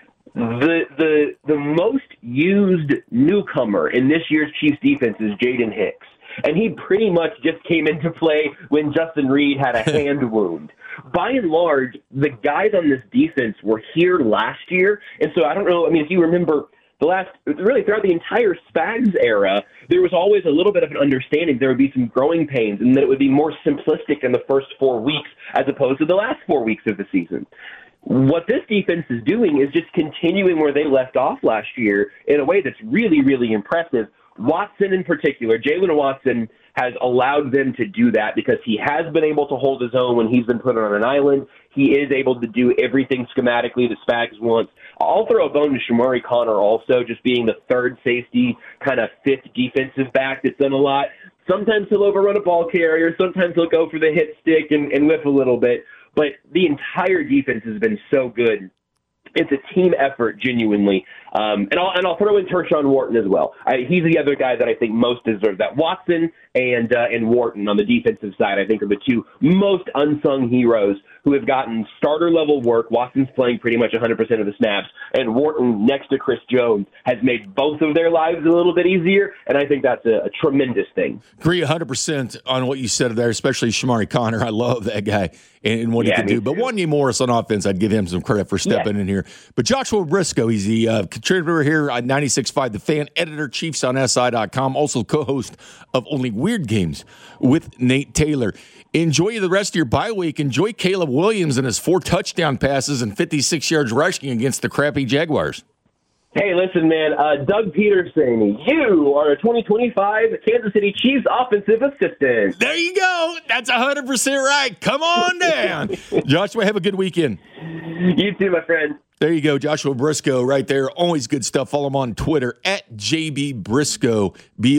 The most used newcomer in this year's Chiefs defense is Jaden Hicks. And he pretty much just came into play when Justin Reed had a hand wound. By and large, the guys on this defense were here last year. And so I don't know, if you remember throughout the entire Spags era, there was always a little bit of an understanding there would be some growing pains and that it would be more simplistic in the first 4 weeks as opposed to the last 4 weeks of the season. What this defense is doing is just continuing where they left off last year in a way that's really, really impressive. Watson in particular, Jalen Watson has allowed them to do that because he has been able to hold his own when he's been put on an island. He is able to do everything schematically that Spags wants. I'll throw a bone to Shamari Connor also, just being the third safety, kind of fifth defensive back that's done a lot. Sometimes he'll overrun a ball carrier. Sometimes he'll go for the hit stick and whip a little bit. But the entire defense has been so good. It's a team effort, genuinely. And I'll throw in Tershawn Wharton as well. He's the other guy that I think most deserves that. Watson and Wharton on the defensive side, I think, are the 2 most unsung heroes who have gotten starter-level work. Watson's playing pretty much 100% of the snaps, and Wharton, next to Chris Jones, has made both of their lives a little bit easier, and I think that's a tremendous thing. Agree 100% on what you said there, especially Shamari Connor. I love that guy and what he can do. But Wanya Morris on offense, I'd give him some credit for stepping in here. But Joshua Briscoe, he's the contributor here on 96.5 The Fan, editor-chiefs on SI.com, also co-host of Only Weird Games with Nate Taylor. Enjoy the rest of your bye week. Enjoy Caleb Williams and his 4 touchdown passes and 56 yards rushing against the crappy Jaguars. Hey, listen, man. Doug Peterson, you are a 2025 Kansas City Chiefs offensive assistant. There you go. That's 100% right. Come on down. Joshua, have a good weekend. You too, my friend. There you go, Joshua Briscoe right there. Always good stuff. Follow him on Twitter at JB Briscoe,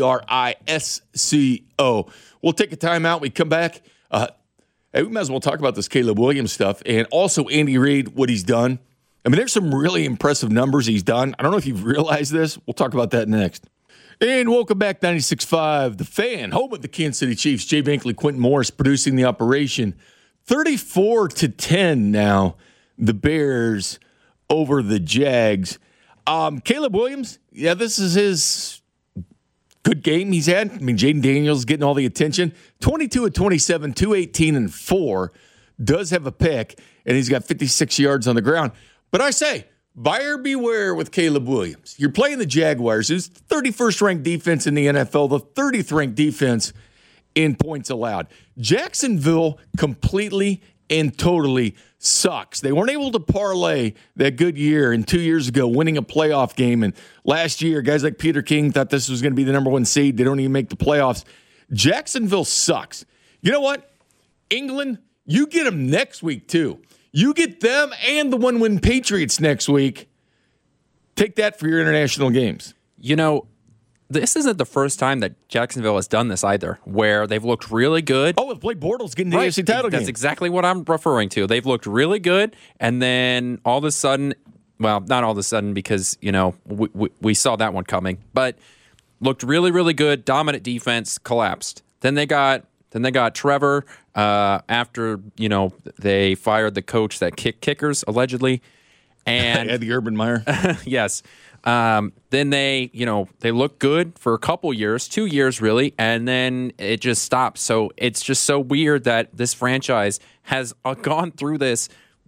Brisco. We'll take a timeout. We come back. Hey, we might as well talk about this Caleb Williams stuff and also Andy Reid, what he's done. I mean, there's some really impressive numbers he's done. I don't know if you've realized this. We'll talk about that next. And welcome back, 96.5 The Fan, home of the Kansas City Chiefs. Jay Binkley, Quentin Morris producing the operation. 34-10 now, the Bears over the Jags. Caleb Williams, this is his good game he's had. I mean, Jaden Daniels getting all the attention. 22 of 27, 218 and 4. Does have a pick, and he's got 56 yards on the ground. But I say, buyer beware with Caleb Williams. You're playing the Jaguars, who's 31st ranked defense in the NFL, the 30th ranked defense in points allowed. Jacksonville completely and totally sucks. They weren't able to parlay that good year in 2 years ago, winning a playoff game. And last year, guys like Peter King thought this was going to be the number 1 seed. They don't even make the playoffs. Jacksonville sucks. You know what? England, you get them next week, too. You get them and the 1-win Patriots next week. Take that for your international games. You know, this isn't the first time that Jacksonville has done this either, where they've looked really good. Oh, with Blake Bortles getting the AFC title game. That's exactly what I'm referring to. They've looked really good, and then all of a sudden, well, not all of a sudden because, you know, we saw that one coming, but looked really, really good, dominant defense, collapsed. Then they got Trevor after, you know, they fired the coach that kicked kickers, allegedly. And Eddie Urban Meyer. Yes. Then they look good for a couple years, 2 years really, and then it just stops. So it's just so weird that this franchise has gone through this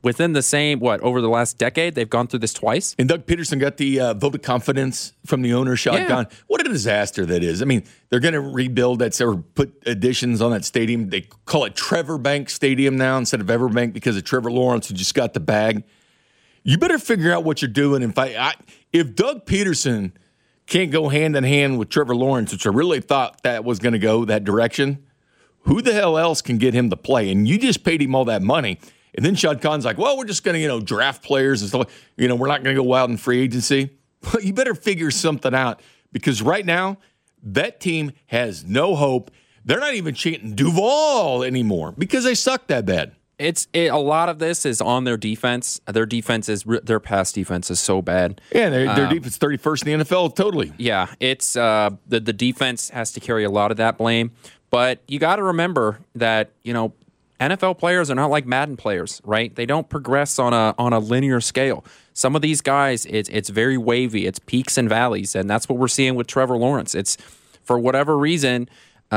within the same, over the last decade, they've gone through this twice. And Doug Peterson got the vote of confidence from the owner, Shad Khan. What a disaster that is. I mean, they're going to rebuild that or put additions on that stadium. They call it Trevor Bank Stadium now instead of Everbank because of Trevor Lawrence, who just got the bag. You better figure out what you're doing. And if Doug Peterson can't go hand in hand with Trevor Lawrence, which I really thought that was going to go that direction, who the hell else can get him to play? And you just paid him all that money. And then Shad Khan's like, well, we're just going to, draft players and stuff. We're not going to go wild in free agency. Well, you better figure something out because right now that team has no hope. They're not even chanting Duval anymore because they suck that bad. A lot of this is on their defense. Their pass defense is so bad. Yeah, their defense 31st in the NFL totally. Yeah, it's the defense has to carry a lot of that blame. But you got to remember that, NFL players are not like Madden players, right? They don't progress on a linear scale. Some of these guys, it's very wavy. It's peaks and valleys, and that's what we're seeing with Trevor Lawrence. It's for whatever reason,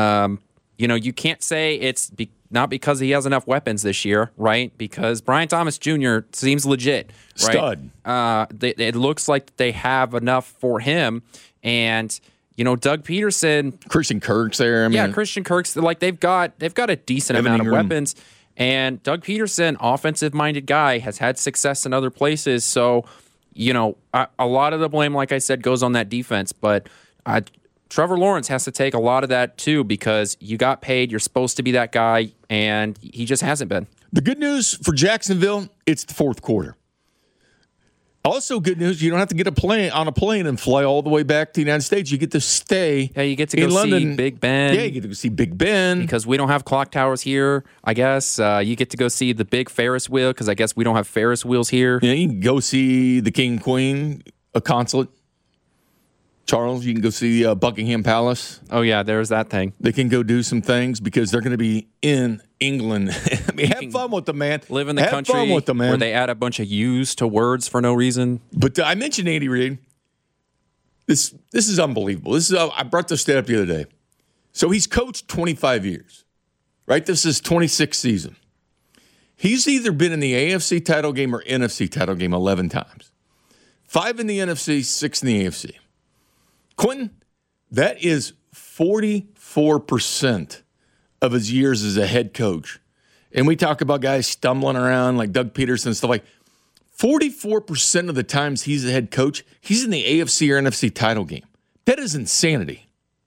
you can't say it's not because he has enough weapons this year, right? Because Brian Thomas Jr. seems legit, right? Stud. It looks like they have enough for him, and Doug Peterson, Christian Kirk's there. Christian Kirk's they've got a decent amount of weapons, and Doug Peterson, offensive-minded guy, has had success in other places. So, a lot of the blame, like I said, goes on that defense, but Trevor Lawrence has to take a lot of that too because you got paid. You're supposed to be that guy, and he just hasn't been. The good news for Jacksonville, it's the fourth quarter. Also, good news, you don't have to get on a plane and fly all the way back to the United States. You get to stay you get to go in London. See Big Ben. Yeah, you get to go see Big Ben. Because we don't have clock towers here, I guess. You get to go see the big Ferris wheel because I guess we don't have Ferris wheels here. Yeah, you can go see the King and Queen, a consulate. Charles, you can go see Buckingham Palace. Oh, yeah, there's that thing. They can go do some things because they're going to be in England. Have fun with them, man. Live in the country fun with them, man. Where they add a bunch of U's to words for no reason. But I mentioned Andy Reid. This is unbelievable. I brought this stat up the other day. So he's coached 25 years, right? This is 26th season. He's either been in the AFC title game or NFC title game 11 times. 5 in the NFC, 6 in the AFC. Quentin, that is 44% of his years as a head coach. And we talk about guys stumbling around like Doug Peterson and stuff like 44% of the times he's a head coach, he's in the AFC or NFC title game. That is insanity.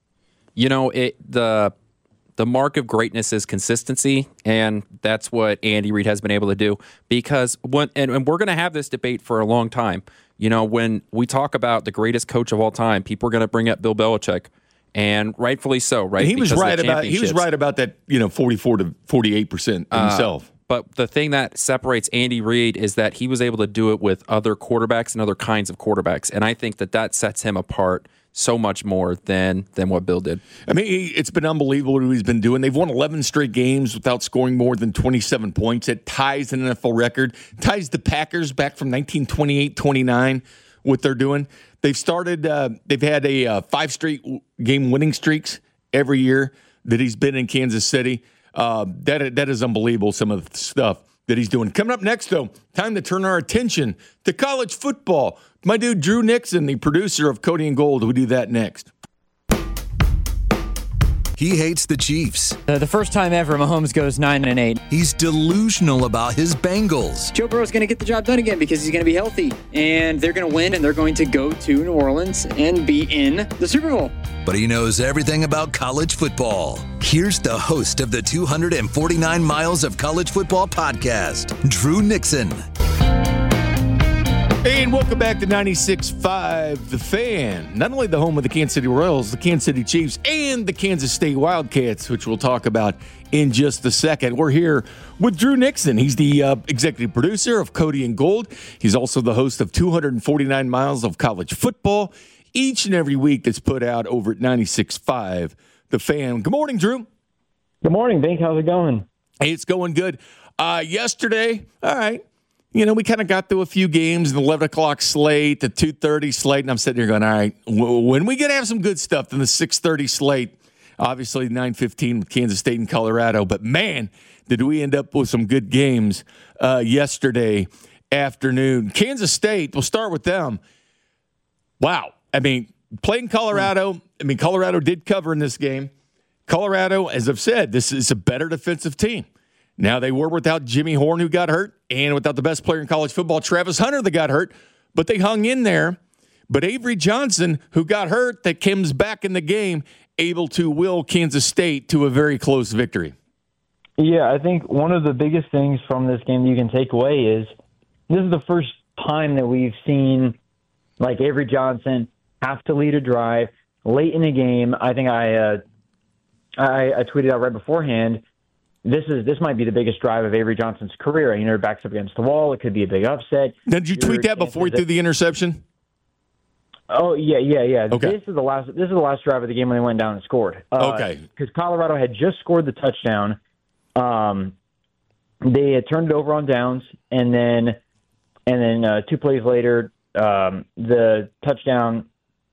The mark of greatness is consistency, and that's what Andy Reid has been able to do. Because and we're going to have this debate for a long time. When we talk about the greatest coach of all time, people are going to bring up Bill Belichick, and rightfully so, right? And he was right about that, 44 to 48% himself. But the thing that separates Andy Reid is that he was able to do it with other quarterbacks and other kinds of quarterbacks, and I think that sets him apart so much more than what Bill did. I mean, it's been unbelievable what he's been doing. They've won 11 straight games without scoring more than 27 points. It ties an NFL record, ties the Packers back from 1928-29, what they're doing. They've started, they've had a 5 straight game winning streaks every year that he's been in Kansas City. That is unbelievable, some of the stuff that he's doing. Coming up next, though, time to turn our attention to college football. My dude, Drew Nixon, the producer of Cody and Gold, will do that next. He hates the Chiefs. The first time ever Mahomes goes 9-8. He's delusional about his Bengals. Joe Burrow's going to get the job done again because he's going to be healthy. And they're going to win, and they're going to go to New Orleans and be in the Super Bowl. But he knows everything about college football. Here's the host of the 249 Miles of College Football podcast, Drew Nixon. Hey, and welcome back to 96.5 The Fan. Not only the home of the Kansas City Royals, the Kansas City Chiefs, and the Kansas State Wildcats, which we'll talk about in just a second. We're here with Drew Nixon. He's the executive producer of Cody and Gold. He's also the host of 249 Miles of College Football, each and every week that's put out over at 96.5 The Fan. Good morning, Drew. Good morning, Bink. How's it going? Hey, it's going good. Yesterday, all right. We kind of got through a few games, an 11 o'clock slate, the 2:30 slate, and I'm sitting here going, all right, when we going to have some good stuff in the 6:30 slate? Obviously, 9:15 with Kansas State and Colorado. But, man, did we end up with some good games yesterday afternoon. Kansas State, we'll start with them. Wow. I mean, playing Colorado, Colorado did cover in this game. Colorado, as I've said, this is a better defensive team. Now, they were without Jimmy Horn, who got hurt, and without the best player in college football, Travis Hunter, that got hurt, but they hung in there. But Avery Johnson, who got hurt, that comes back in the game, able to will Kansas State to a very close victory. Yeah, I think one of the biggest things from this game that you can take away is this is the first time that we've seen, like, Avery Johnson have to lead a drive late in the game. I think I tweeted out right beforehand, this might be the biggest drive of Avery Johnson's career. He never backs up against the wall. It could be a big upset. Did you tweet that before he threw the interception? Oh, yeah. Okay. This is the last drive of the game when they went down and scored. Okay. Because Colorado had just scored the touchdown. They had turned it over on downs, and then 2 plays later, the touchdown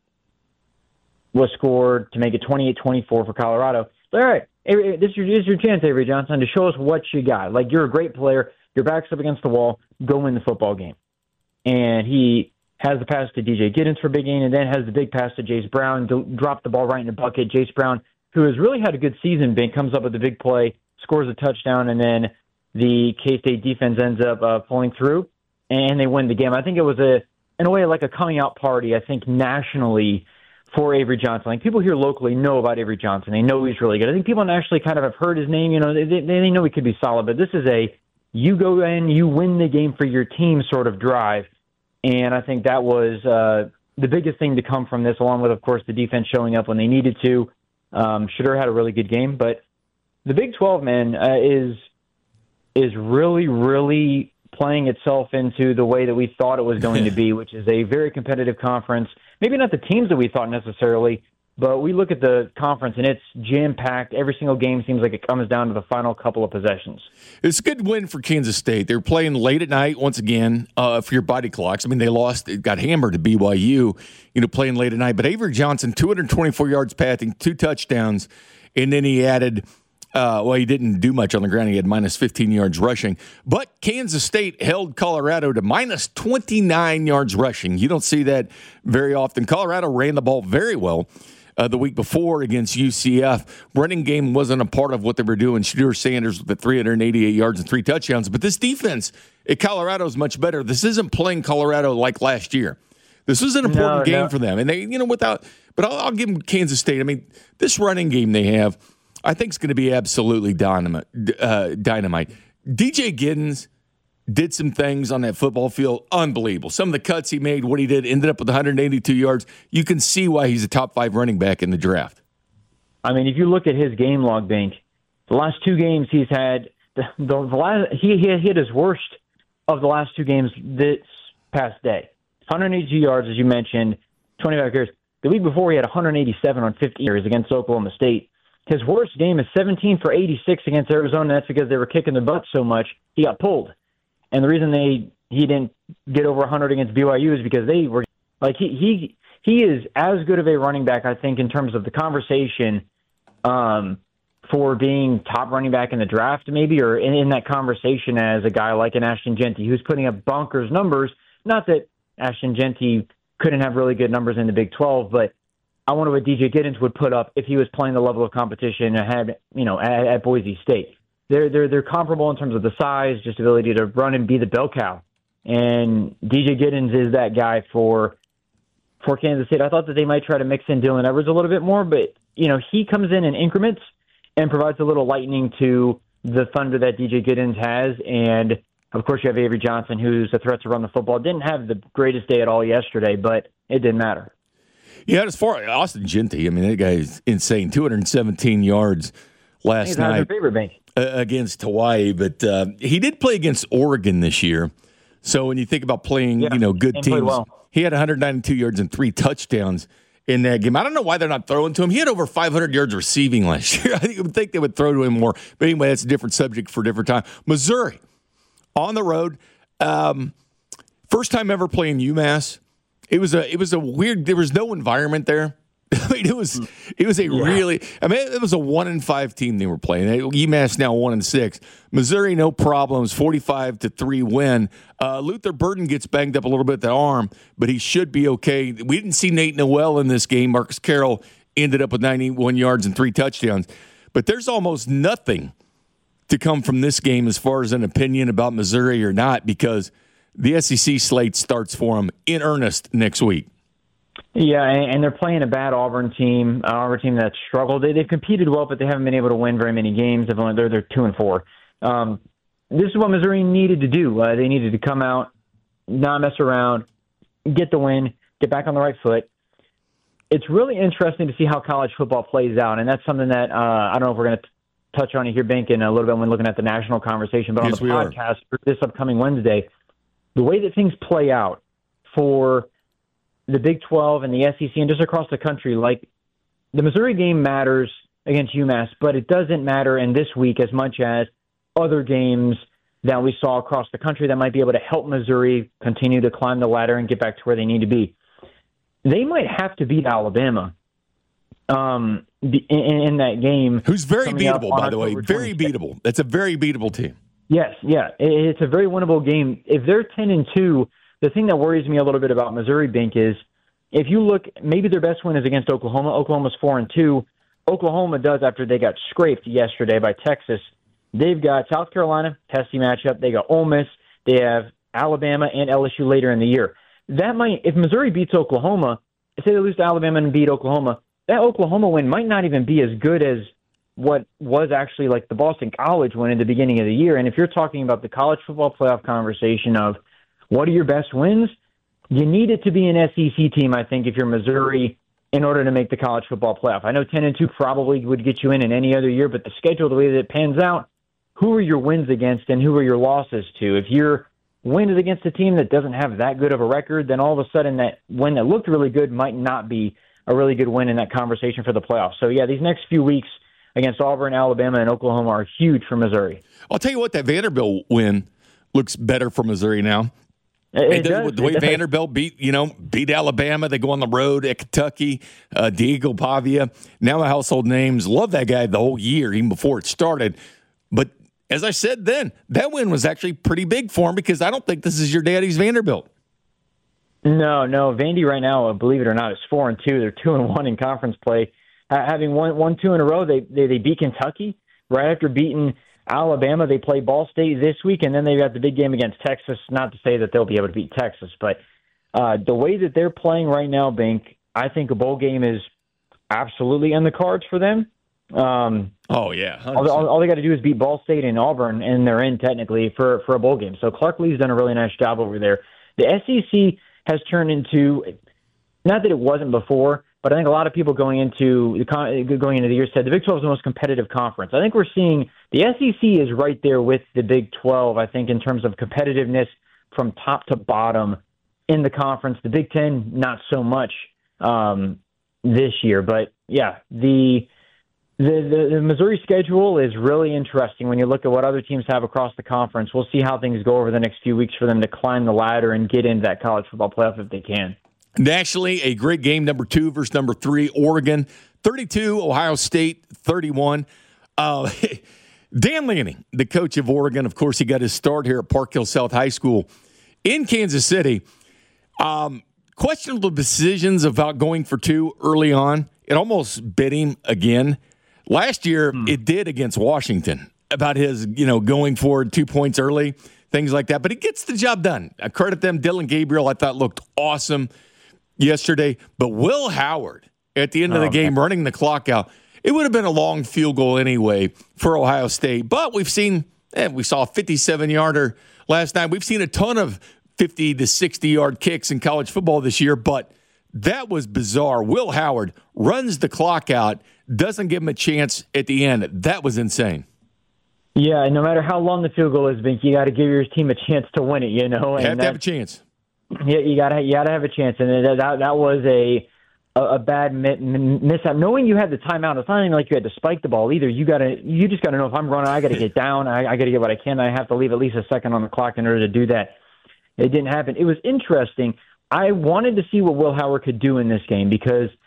was scored to make it 28-24 for Colorado. All right, this is your chance, Avery Johnson, to show us what you got. Like, you're a great player. Your back's up against the wall. Go win the football game. And he has the pass to DJ Giddens for a big gain, and then has the big pass to Jace Brown, drop the ball right in the bucket. Jace Brown, who has really had a good season, comes up with a big play, scores a touchdown, and then the K-State defense ends up pulling through, and they win the game. I think it was, in a way, like a coming-out party, I think, nationally for Avery Johnson. Like, people here locally know about Avery Johnson. They know he's really good. I think people nationally kind of have heard his name. You know, they know he could be solid, but this is you go in, you win the game for your team sort of drive. And I think that was the biggest thing to come from this, along with, of course, the defense showing up when they needed to. Shedeur had a really good game. But the Big 12, man, is really, really playing itself into the way that we thought it was going to be, which is a very competitive conference. Maybe not the teams that we thought necessarily, but we look at the conference, and it's jam-packed. Every single game seems like it comes down to the final couple of possessions. It's a good win for Kansas State. They're playing late at night once again for your body clocks. I mean, they got hammered to BYU, playing late at night. But Avery Johnson, 224 yards passing, 2 touchdowns, and then he added he didn't do much on the ground. He had minus 15 yards rushing. But Kansas State held Colorado to minus 29 yards rushing. You don't see that very often. Colorado ran the ball very well the week before against UCF. Running game wasn't a part of what they were doing. Shedeur Sanders with 388 yards and 3 touchdowns. But this defense at Colorado is much better. This isn't playing Colorado like last year. This is an important game for them. And they, but I'll give them Kansas State. I mean, this running game they have, I think, is going to be absolutely dynamite. DJ Giddens did some things on that football field, unbelievable. Some of the cuts he made, what he did, ended up with 182 yards. You can see why he's a top 5 running back in the draft. I mean, if you look at his game log, Bink, the last 2 games he's had, he hit his worst of the last 2 games this past day. 182 yards, as you mentioned, 25 carries. The week before, he had 187 on 50 carries against Oklahoma State. His worst game is 17 for 86 against Arizona, and that's because they were kicking the butt so much, he got pulled. And the reason he didn't get over 100 against BYU is because they were like he is as good of a running back, I think, in terms of the conversation for being top running back in the draft, maybe, or in that conversation as a guy like an Ashton Jeanty who's putting up bonkers numbers. Not that Ashton Jeanty couldn't have really good numbers in the Big 12, but I wonder what DJ Giddens would put up if he was playing the level of competition at Boise State. They're comparable in terms of the size, just ability to run and be the bell cow. And DJ Giddens is that guy for Kansas State. I thought that they might try to mix in Dylan Edwards a little bit more, but he comes in increments and provides a little lightning to the thunder that DJ Giddens has. And of course, you have Avery Johnson, who's a threat to run the football. Didn't have the greatest day at all yesterday, but it didn't matter. Yeah, as far as Austin Jeanty, I mean, that guy is insane. 217 yards last night against Hawaii, but he did play against Oregon this year. So when you think about playing, good teams, he had 192 yards and 3 touchdowns in that game. I don't know why they're not throwing to him. He had over 500 yards receiving last year. I would think they would throw to him more. But anyway, that's a different subject for a different time. Missouri, on the road, first time ever playing UMass. It was a weird. There was no environment there. I mean, it was really. I mean, it was a 1-5 team they were playing. UMass now 1-6. Missouri, no problems, 45-3 win. Luther Burden gets banged up a little bit at the arm, but he should be okay. We didn't see Nate Noel in this game. Marcus Carroll ended up with 91 yards and 3 touchdowns. But there's almost nothing to come from this game as far as an opinion about Missouri or not, because the SEC slate starts for them in earnest next week. Yeah, and they're playing a bad Auburn team that's struggled. They've competed well, but they haven't been able to win very many games. They're 2-4. This is what Missouri needed to do. They needed to come out, not mess around, get the win, get back on the right foot. It's really interesting to see how college football plays out, and that's something that I don't know if we're going to touch on it here, Bink, in a little bit when looking at the national conversation, but yes, on the podcast for this upcoming Wednesday, the way that things play out for the Big 12 and the SEC and just across the country, like the Missouri game matters against UMass, but it doesn't matter in this week as much as other games that we saw across the country that might be able to help Missouri continue to climb the ladder and get back to where they need to be. They might have to beat Alabama in that game. Who's very beatable, by the way. Very beatable. That's a very beatable team. Yes, yeah. It's a very winnable game. If they're 10-2, the thing that worries me a little bit about Missouri, Bink, is if you look, maybe their best win is against Oklahoma. Oklahoma's 4-2. Oklahoma does, after they got scraped yesterday by Texas, they've got South Carolina, testy matchup. They got Ole Miss. They have Alabama and LSU later in the year. That might, if Missouri beats Oklahoma, say they lose to Alabama and beat Oklahoma, that Oklahoma win might not even be as good as what was actually like the Boston College win in the beginning of the year. And if you're talking about the college football playoff conversation of what are your best wins, you need it to be an SEC team, I think, if you're Missouri, in order to make the college football playoff. I know 10-2 probably would get you in any other year, but the schedule, the way that it pans out, who are your wins against and who are your losses to? If your win is against a team that doesn't have that good of a record, then all of a sudden that win that looked really good might not be a really good win in that conversation for the playoffs. So, yeah, these next few weeks against Auburn, Alabama, and Oklahoma are huge for Missouri. I'll tell you what, that Vanderbilt win looks better for Missouri now. It does. The way Vanderbilt beat Alabama, they go on the road at Kentucky, Diego Pavia, now a household names. Love that guy the whole year, even before it started. But as I said then, that win was actually pretty big for him because I don't think this is your daddy's Vanderbilt. No. Vandy right now, believe it or not, is 4-2. They're 2-1 in conference play. Having won 2 in a row, they beat Kentucky. Right after beating Alabama, they play Ball State this week, and then they've got the big game against Texas. Not to say that they'll be able to beat Texas, but the way that they're playing right now, Bink, I think a bowl game is absolutely in the cards for them. Oh, yeah. All they got to do is beat Ball State and Auburn, and they're in technically for a bowl game. So Clark Lee's done a really nice job over there. The SEC has turned into, not that it wasn't before, but I think a lot of people going into the year said the Big 12 is the most competitive conference. I think we're seeing the SEC is right there with the Big 12, I think, in terms of competitiveness from top to bottom in the conference. The Big 10, not so much this year. But, yeah, the Missouri schedule is really interesting when you look at what other teams have across the conference. We'll see how things go over the next few weeks for them to climb the ladder and get into that college football playoff if they can. Nationally, a great game, number 2 versus number 3, Oregon. 32, Ohio State, 31. Dan Lanning, the coach of Oregon, of course, he got his start here at Park Hill South High School in Kansas City. Questionable decisions about going for 2 early on. It almost bit him again. Last year, it did against Washington about his, going for 2 points early, things like that. But he gets the job done. I credit them. Dylan Gabriel, I thought, looked awesome yesterday. But Will Howard, at the end of the game, running the clock out, it would have been a long field goal anyway for Ohio State. But we saw a 57-yarder last night. We've seen a ton of 50 to 60-yard kicks in college football this year, but that was bizarre. Will Howard runs the clock out, doesn't give him a chance at the end. That was insane. Yeah, no matter how long the field goal is, Bink, you got to give your team a chance to win it, And have to have a chance. Yeah, you got to have a chance, and that was a bad mishap. Knowing you had the timeout, it's not even like you had to spike the ball either. You just got to know if I'm running, I got to get down. I got to get what I can. I have to leave at least a second on the clock in order to do that. It didn't happen. It was interesting. I wanted to see what Will Howard could do in this game because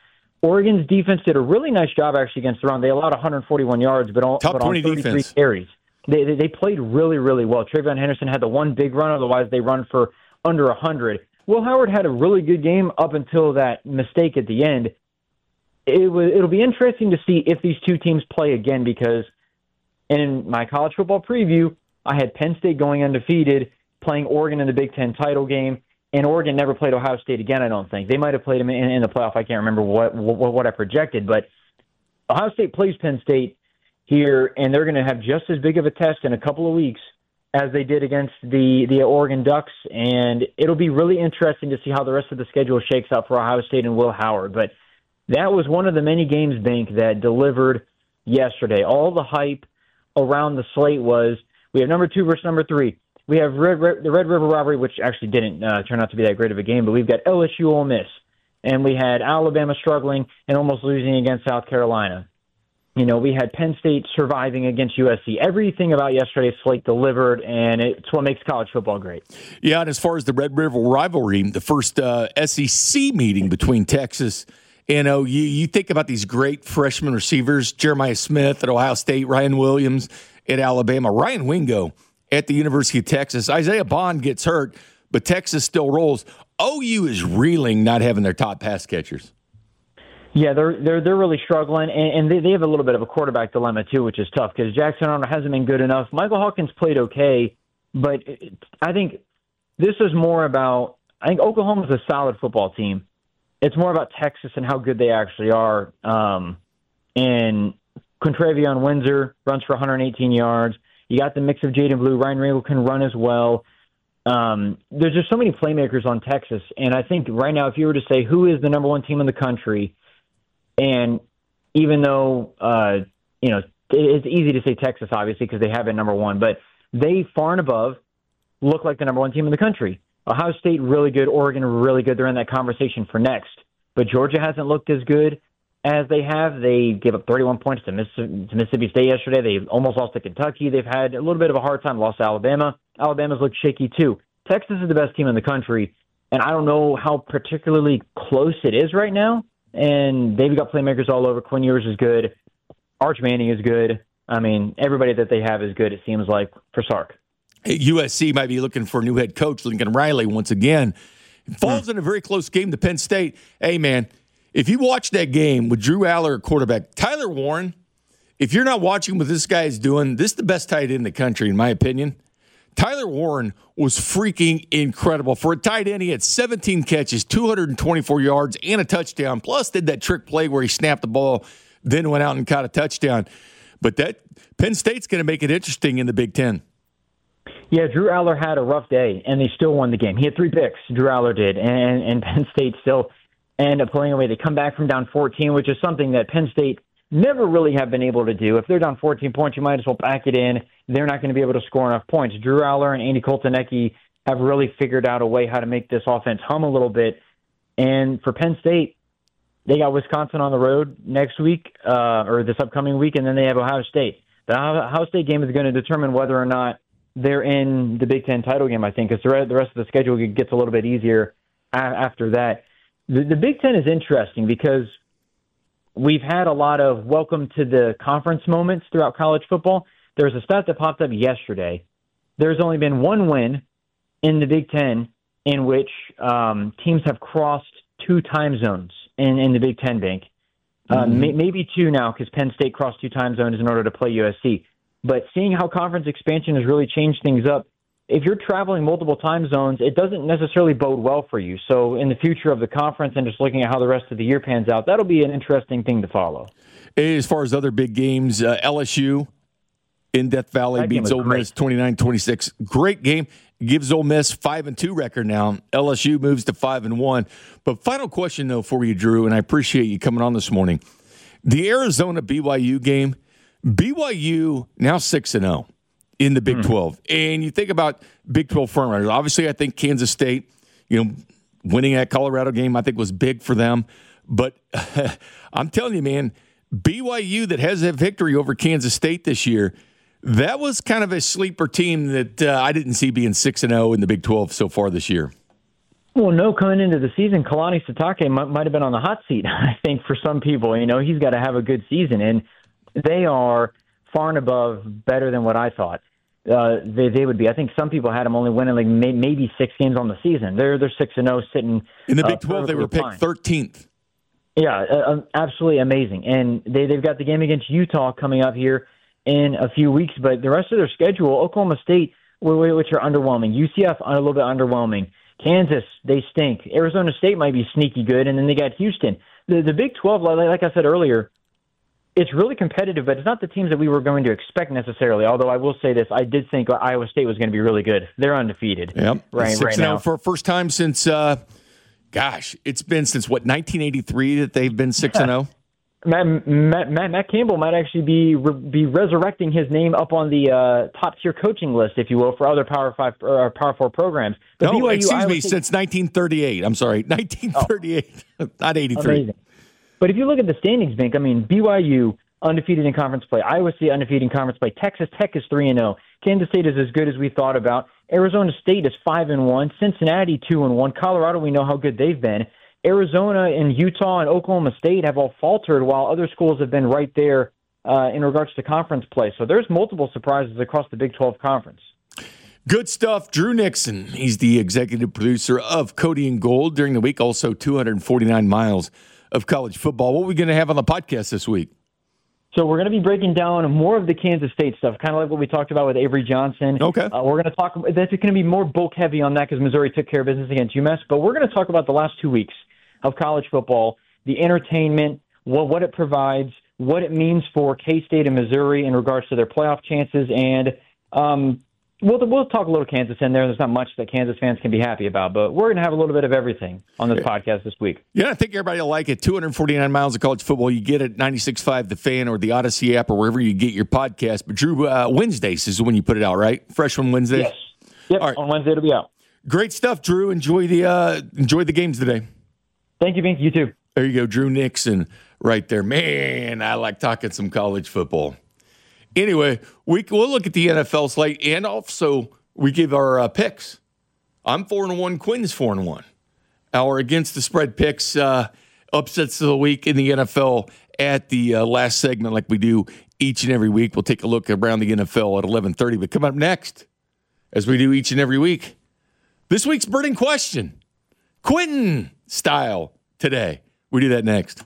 Oregon's defense did a really nice job actually against the run. They allowed 141 yards, but on 33 defense. carries. They played really, really well. Travion Henderson had the one big run. Otherwise, they run for under 100. Will Howard had a really good game up until that mistake at the end. It'll be interesting to see if these two teams play again, because in my college football preview, I had Penn State going undefeated, playing Oregon in the Big Ten title game, and Oregon never played Ohio State again, I don't think. They might have played them in the playoff. I can't remember what I projected, but Ohio State plays Penn State here, and they're going to have just as big of a test in a couple of weeks as they did against the Oregon Ducks, and it'll be really interesting to see how the rest of the schedule shakes out for Ohio State and Will Howard. But that was one of the many games, Bank, that delivered yesterday. All the hype around the slate was we have number 2 versus number 3. We have the Red River Robbery, which actually didn't turn out to be that great of a game, but we've got LSU Ole Miss, and we had Alabama struggling and almost losing against South Carolina. You know, we had Penn State surviving against USC. Everything about yesterday's slate delivered, and it's what makes college football great. Yeah, and as far as the Red River rivalry, the first SEC meeting between Texas and OU, you think about these great freshman receivers, Jeremiah Smith at Ohio State, Ryan Williams at Alabama, Ryan Wingo at the University of Texas. Isaiah Bond gets hurt, but Texas still rolls. OU is reeling not having their top pass catchers. Yeah, they're really struggling, and they have a little bit of a quarterback dilemma too, which is tough because Jackson Arnold hasn't been good enough. Michael Hawkins played okay, but I think this is more about – I think Oklahoma's a solid football team. It's more about Texas and how good they actually are. And Quintravion Windsor runs for 118 yards. You got the mix of Jaden Blue. Ryan Ringo can run as well. There's just so many playmakers on Texas, and I think right now if you were to say who is the number 1 team in the country – and even though, it's easy to say Texas, obviously, because they have been number 1, but they far and above look like the number 1 team in the country. Ohio State, really good. Oregon, really good. They're in that conversation for next. But Georgia hasn't looked as good as they have. They gave up 31 points to Mississippi State yesterday. They almost lost to Kentucky. They've had a little bit of a hard time. Lost to Alabama. Alabama's looked shaky, too. Texas is the best team in the country, and I don't know how particularly close it is right now. And they've got playmakers all over. Quinn Ewers is good. Arch Manning is good. I mean, everybody that they have is good, it seems like, for Sark. Hey, USC might be looking for a new head coach, Lincoln Riley, once again. It falls in a very close game to Penn State. Hey, man, if you watch that game with Drew Aller at quarterback, Tyler Warren, if you're not watching what this guy is doing, this is the best tight end in the country, in my opinion. Tyler Warren was freaking incredible. For a tight end, he had 17 catches, 224 yards, and a touchdown, plus did that trick play where he snapped the ball, then went out and caught a touchdown. But that Penn State's going to make it interesting in the Big Ten. Yeah, Drew Aller had a rough day, and they still won the game. He had 3 picks, Drew Aller did, and Penn State still ended up pulling away. They come back from down 14, which is something that Penn State never really have been able to do. If they're down 14 points, you might as well back it in. They're not going to be able to score enough points. Drew Aller and Andy Koltanecki have really figured out a way how to make this offense hum a little bit. And for Penn State, they got Wisconsin on the road next week, or this upcoming week, and then they have Ohio State. The Ohio State game is going to determine whether or not they're in the Big Ten title game, I think, because the rest of the schedule gets a little bit easier after that. The Big Ten is interesting because we've had a lot of welcome to the conference moments throughout college football. There was a stat that popped up yesterday. There's only been 1 win in the Big Ten in which teams have crossed 2 time zones in the Big Ten, Bank. Maybe 2 now because Penn State crossed 2 time zones in order to play USC. But seeing how conference expansion has really changed things up, if you're traveling multiple time zones, it doesn't necessarily bode well for you. So in the future of the conference and just looking at how the rest of the year pans out, that'll be an interesting thing to follow. As far as other big games, LSU in Death Valley beats Ole Miss 29-26. Great game. Gives Ole Miss 5-2 record now. LSU moves to 5-1. But final question, though, for you, Drew, and I appreciate you coming on this morning. The Arizona-BYU game, BYU now 6-0 in the Big 12. And you think about Big 12 frontrunners. Obviously, I think Kansas State, winning that Colorado game, I think was big for them. But I'm telling you, man, BYU that has that victory over Kansas State this year, that was kind of a sleeper team that I didn't see being 6-0 in the Big 12 so far this year. Well, no, coming into the season, Kalani Sitake might have been on the hot seat, I think, for some people. He's got to have a good season, and they are far and above better than what I thought they would be. I think some people had them only winning like maybe 6 games on the season. They're 6-0 sitting. In the Big 12, they were picked 13th. Yeah, absolutely amazing. And they've got the game against Utah coming up here in a few weeks, but the rest of their schedule, Oklahoma State, which are underwhelming, UCF, a little bit underwhelming, Kansas, they stink. Arizona State might be sneaky good, and then they got Houston. The Big 12, like I said earlier, it's really competitive, but it's not the teams that we were going to expect necessarily. Although I will say this, I did think Iowa State was going to be really good. They're undefeated. Yep. Right now. For a first time since, it's been since, 1983 that they've been 6-0? Matt Campbell might actually be resurrecting his name up on the top-tier coaching list, if you will, for other Power 5 or Power 4 programs. But No, BYU, excuse me, since 1938. I'm sorry, 1938, not 83. Amazing. But if you look at the standings, Bink, BYU undefeated in conference play, Iowa State undefeated in conference play, Texas Tech is 3-0, Kansas State is as good as we thought about, Arizona State is 5-1, Cincinnati 2-1, Colorado, we know how good they've been. Arizona and Utah and Oklahoma State have all faltered, while other schools have been right there in regards to conference play. So there's multiple surprises across the Big 12 Conference. Good stuff. Drew Nixon, he's the executive producer of Cody and Gold during the week, also 249 miles of college football. What are we going to have on the podcast this week? So we're going to be breaking down more of the Kansas State stuff, kind of like what we talked about with Avery Johnson. Okay. We're going to talk – that's going to be more bulk heavy on that because Missouri took care of business against UMass. But we're going to talk about the last 2 weeks of college football, the entertainment, what it provides, what it means for K-State and Missouri in regards to their playoff chances, and we'll talk a little Kansas in there. There's not much that Kansas fans can be happy about, but we're going to have a little bit of everything on this podcast this week. Yeah, I think everybody will like it. 249 miles of college football. You get it 96.5 The Fan or the Odyssey app or wherever you get your podcast. But Drew, Wednesdays is when you put it out, right? Freshman Wednesdays? Yes. Yep, all right. On Wednesday it'll be out. Great stuff, Drew. Enjoy the games today. Thank you, Bink. You too. There you go, Drew Nixon right there. Man, I like talking some college football. Anyway, we'll look at the NFL slate, and also we give our picks. I'm 4-1. Quinn's 4-1. Our against the spread picks, upsets of the week in the NFL at the last segment, like we do each and every week. We'll take a look around the NFL at 11:30. But come up next, as we do each and every week, this week's burning question, Quentin style today. We do that next.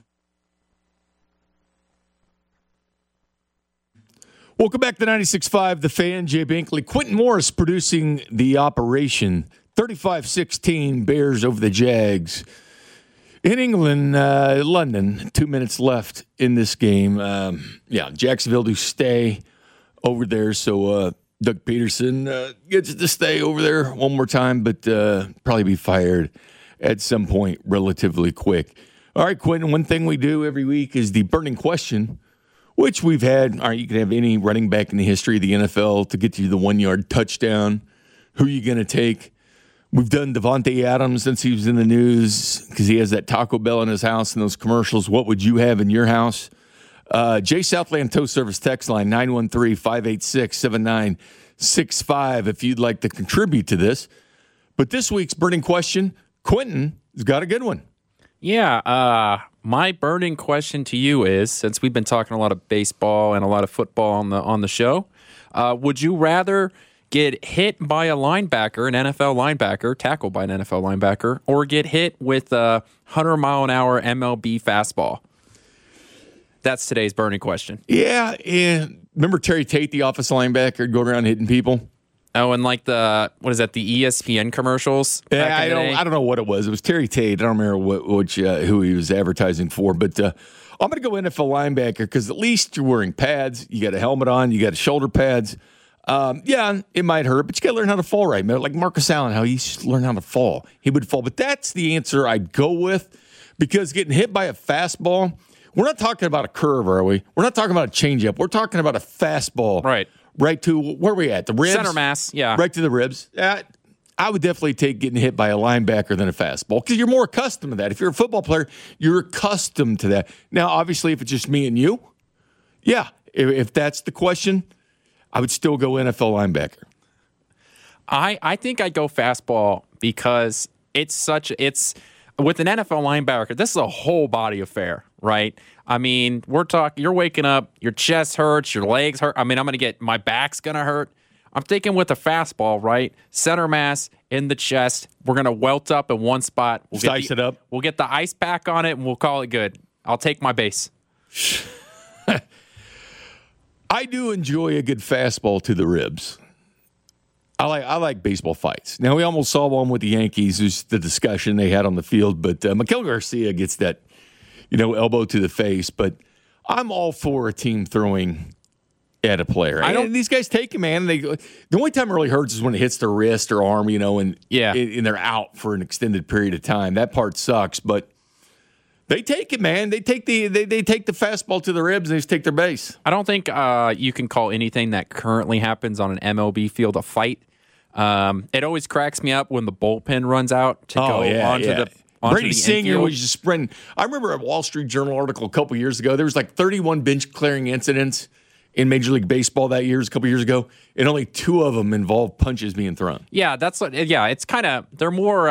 Welcome back to 96.5 The Fan. Jay Binkley. Quentin Morris producing the operation. 35-16 Bears over the Jags. In England, London, 2 minutes left in this game. Jacksonville to stay over there. So Doug Peterson gets to stay over there one more time, but probably be fired at some point relatively quick. All right, Quentin, one thing we do every week is the burning question, which we've had. All right, you can have any running back in the history of the NFL to get you the 1-yard touchdown. Who are you going to take? We've done Devontae Adams since he was in the news because he has that Taco Bell in his house and those commercials. What would you have in your house? Jay Southland Tow Service text line 913-586-7965 if you'd like to contribute to this. But this week's burning question, Quentin has got a good one. Yeah, my burning question to you is, since we've been talking a lot of baseball and a lot of football on the show, would you rather get hit by a linebacker, an NFL linebacker, tackled by an NFL linebacker, or get hit with a 100-mile-an-hour MLB fastball? That's today's burning question. Yeah, and remember Terry Tate, the office linebacker, going around hitting people? Oh, and like the ESPN commercials? Yeah, I don't know what it was. It was Terry Tate. I don't remember who he was advertising for, but I'm going to go NFL linebacker because at least you're wearing pads. You got a helmet on. You got shoulder pads. Yeah, it might hurt, but you got to learn how to fall right. Like Marcus Allen, how he used to learn how to fall. He would fall, but that's the answer I'd go with because getting hit by a fastball, we're not talking about a curve, are we? We're not talking about a changeup. We're talking about a fastball. Right to, where are we at? The ribs? Center mass, yeah. Right to the ribs. I would definitely take getting hit by a linebacker than a fastball because you're more accustomed to that. If you're a football player, you're accustomed to that. Now, obviously, if it's just me and you, yeah, if that's the question, I would still go NFL linebacker. I think I'd go fastball because it's with an NFL linebacker, this is a whole body affair, right? I mean, we're talking, you're waking up, your chest hurts, your legs hurt. I mean, my back's going to hurt. I'm thinking with a fastball, right? Center mass in the chest. We're going to welt up in one spot. We'll ice it up. We'll get the ice pack on it, and we'll call it good. I'll take my base. I do enjoy a good fastball to the ribs. I like baseball fights. Now, we almost saw one with the Yankees. There's the discussion they had on the field, but Miguel Garcia gets that, elbow to the face. But I'm all for a team throwing at a player. And these guys take it, man. The only time it really hurts is when it hits their wrist or arm, and they're out for an extended period of time. That part sucks, but they take it, man. They take the fastball to the ribs and they just take their base. I don't think you can call anything that currently happens on an MLB field a fight. It always cracks me up when the bullpen runs out to go onto the Brady Singer infield. was just sprinting. I remember a Wall Street Journal article a couple years ago. There was like 31 bench clearing incidents in Major League Baseball a couple years ago, and only 2 of them involved punches being thrown. Yeah, it's kind of they're more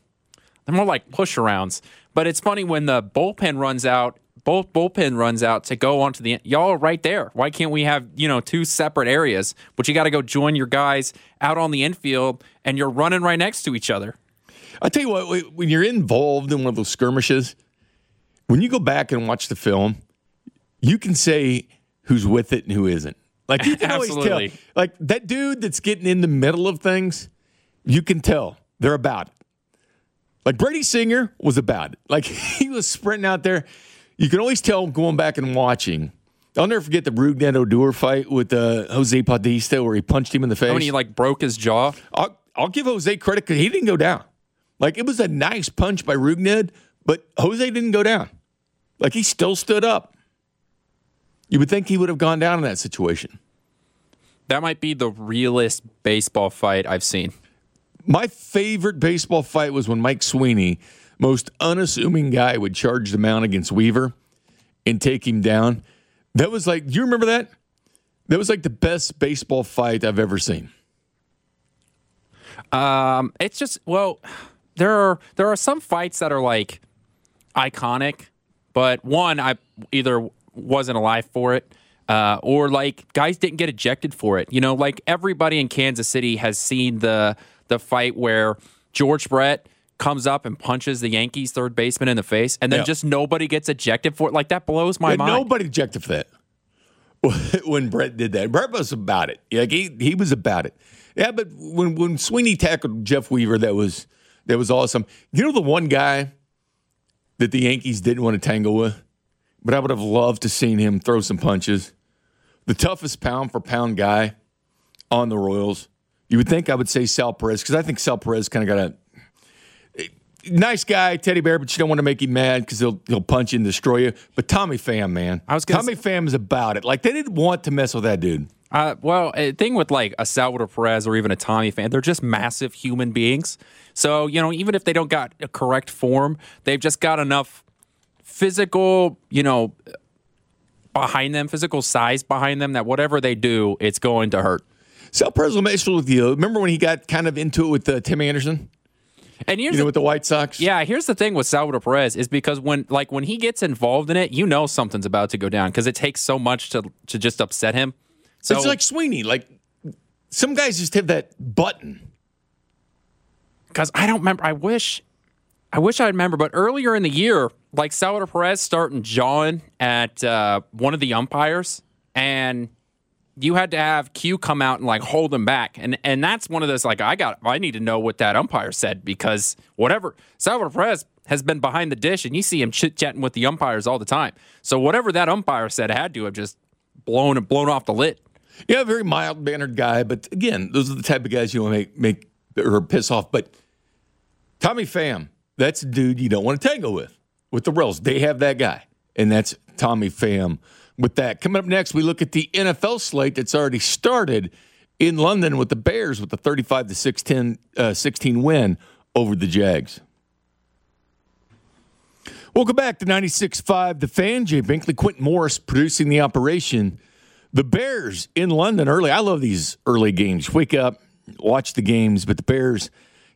like push arounds. But it's funny when the bullpen runs out. Both bullpen runs out to go onto the. Y'all are right there. Why can't we have 2 separate areas? But you got to go join your guys out on the infield, and you're running right next to each other. I tell you what, when you're involved in one of those skirmishes, when you go back and watch the film, you can say who's with it and who isn't. Like you can always tell. Like that dude that's getting in the middle of things, you can tell they're about it. Like Brady Singer was about it. Like he was sprinting out there. You can always tell going back and watching. I'll never forget the Rougned Odor fight with Jose Bautista where he punched him in the face. When he broke his jaw. I'll give Jose credit because he didn't go down. Like it was a nice punch by Rougned, but Jose didn't go down. Like he still stood up. You would think he would have gone down in that situation. That might be the realest baseball fight I've seen. My favorite baseball fight was when Mike Sweeney, most unassuming guy, would charge the mound against Weaver and take him down. That was do you remember that? That was the best baseball fight I've ever seen. It's just, there are some fights that are iconic, but one, I either wasn't alive for it, or guys didn't get ejected for it. Everybody in Kansas City has seen the fight where George Brett comes up and punches the Yankees third baseman in the face, and then just nobody gets ejected for it. That blows my mind. Nobody ejected for that when Brett did that. Brett was about it. He was about it. Yeah, but when Sweeney tackled Jeff Weaver, that was awesome. The one guy that the Yankees didn't want to tangle with, but I would have loved to seen him throw some punches. The toughest pound-for-pound guy on the Royals. You would think I would say Sal Perez, because I think Sal Perez kind of got a nice guy, teddy bear, but you don't want to make him mad because he'll punch you and destroy you. But Tommy Pham, man. Tommy Pham is about it. They didn't want to mess with that dude. A thing with a Salvador Perez or even a Tommy Pham, they're just massive human beings. So, even if they don't got a correct form, they've just got enough physical, behind them, physical size behind them that whatever they do, it's going to hurt. Sal Perez will mess with you. Remember when he got kind of into it with Tim Anderson? And with the White Sox? Yeah, here's the thing with Salvador Perez is because when he gets involved in it, something's about to go down because it takes so much to just upset him. So it's like Sweeney. Some guys just have that button. Because I don't remember. I wish I remember, but earlier in the year, Salvador Perez starting jawing at one of the umpires, and you had to have Q come out and hold him back, and that's one of those I need to know what that umpire said because whatever Salvador Perez has been behind the dish, and you see him chit chatting with the umpires all the time. So whatever that umpire said had to have just blown off the lid. Yeah, a very mild mannered guy, but again, those are the type of guys you want to make or piss off. But Tommy Pham, that's a dude you don't want to tangle with the Royals. They have that guy, and that's Tommy Pham. With that, coming up next, we look at the NFL slate that's already started in London with the Bears with the 35-16 win over the Jags. Welcome back to 96.5 The Fan. Jay Binkley, Quentin Morris producing the operation. The Bears in London early. I love these early games. Wake up, watch the games, but the Bears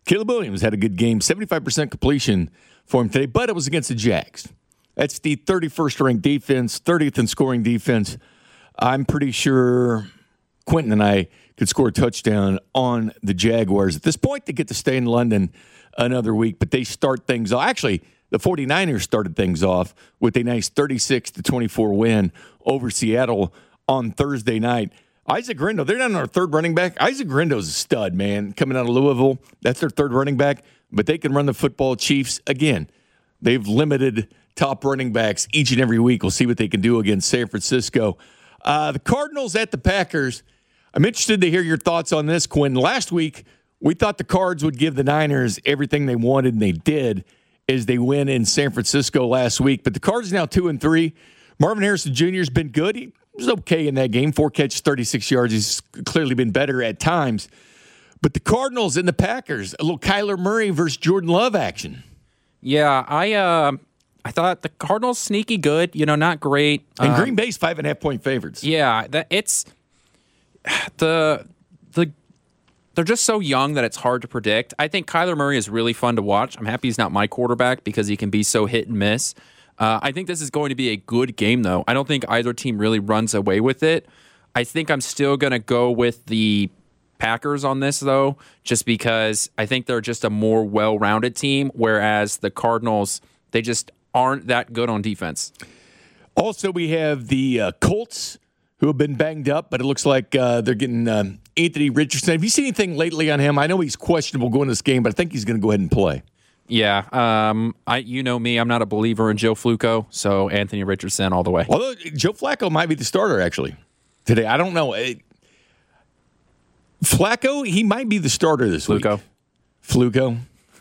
Caleb Williams had a good game, 75% completion for him today, but it was against the Jags. That's the 31st ranked defense, 30th in scoring defense. I'm pretty sure Quentin and I could score a touchdown on the Jaguars. At this point, they get to stay in London another week, but they start things off. Actually, the 49ers started things off with a nice 36-24 win over Seattle on Thursday night. Isaac Grindle, they're not on our third running back. Isaac Grindo's a stud, man, coming out of Louisville. That's their third running back, but they can run the football. Chiefs, again, they've limited top running backs each and every week. We'll see what they can do against San Francisco. The Cardinals at the Packers. I'm interested to hear your thoughts on this, Quinn. Last week, we thought the Cards would give the Niners everything they wanted, and they did as they win in San Francisco last week. But the Cards now 2-3. Marvin Harrison Jr. has been good. He was okay in that game. 4 catches, 36 yards. He's clearly been better at times. But the Cardinals and the Packers, a little Kyler Murray versus Jordan Love action. Yeah, I thought the Cardinals sneaky good, not great. And Green Bay's 5.5-point favorites. Yeah, it's they're just so young that it's hard to predict. I think Kyler Murray is really fun to watch. I'm happy he's not my quarterback because he can be so hit and miss. I think this is going to be a good game, though. I don't think either team really runs away with it. I think I'm still going to go with the Packers on this, though, just because I think they're just a more well-rounded team, whereas the Cardinals, they just aren't that good on defense. Also, we have the Colts, who have been banged up, but it looks like they're getting Anthony Richardson. Have you seen anything lately on him? I know he's questionable going to this game, but I think he's going to go ahead and play. Yeah, you know me, I'm not a believer in Joe Flacco, so Anthony Richardson all the way. Although Joe Flacco might be the starter, actually, today. I don't know. Flacco, he might be the starter this week. Flacco.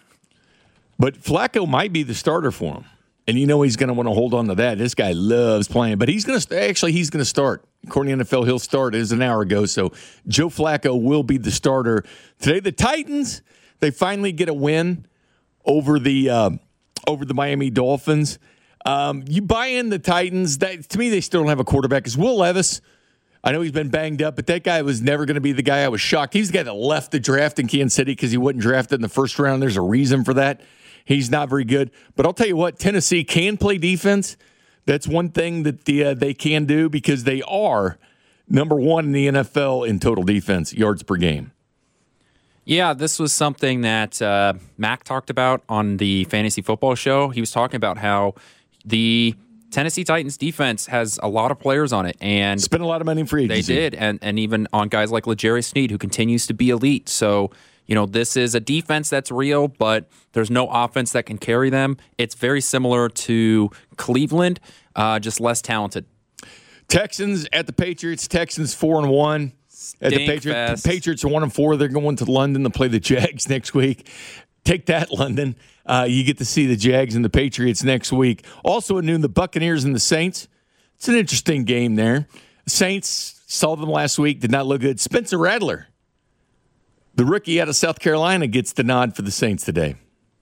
But Flacco might be the starter for him. And he's going to want to hold on to that. This guy loves playing. But he's going to start. According to NFL, he'll start. It was an hour ago. So Joe Flacco will be the starter today. The Titans, they finally get a win over the Miami Dolphins. You buy in the Titans. To me, they still don't have a quarterback. Because Will Levis, I know he's been banged up, but that guy was never going to be the guy. I was shocked. He's the guy that left the draft in Kansas City because he wasn't drafted in the first round. There's a reason for that. He's not very good. But I'll tell you what, Tennessee can play defense. That's one thing that they can do because they are number one in the NFL in total defense, yards per game. Yeah, this was something that Mac talked about on the Fantasy Football Show. He was talking about how the Tennessee Titans defense has a lot of players on it. And spent a lot of money in free agency. They did, and even on guys like L'Jarius Sneed, who continues to be elite. So, this is a defense that's real, but there's no offense that can carry them. It's very similar to Cleveland, just less talented. Texans at the Patriots. Texans 4-1. At the Patriots are 1-4. They're going to London to play the Jags next week. Take that, London. You get to see the Jags and the Patriots next week. Also at noon, the Buccaneers and the Saints. It's an interesting game there. The Saints saw them last week, did not look good. Spencer Rattler, the rookie out of South Carolina, gets the nod for the Saints today.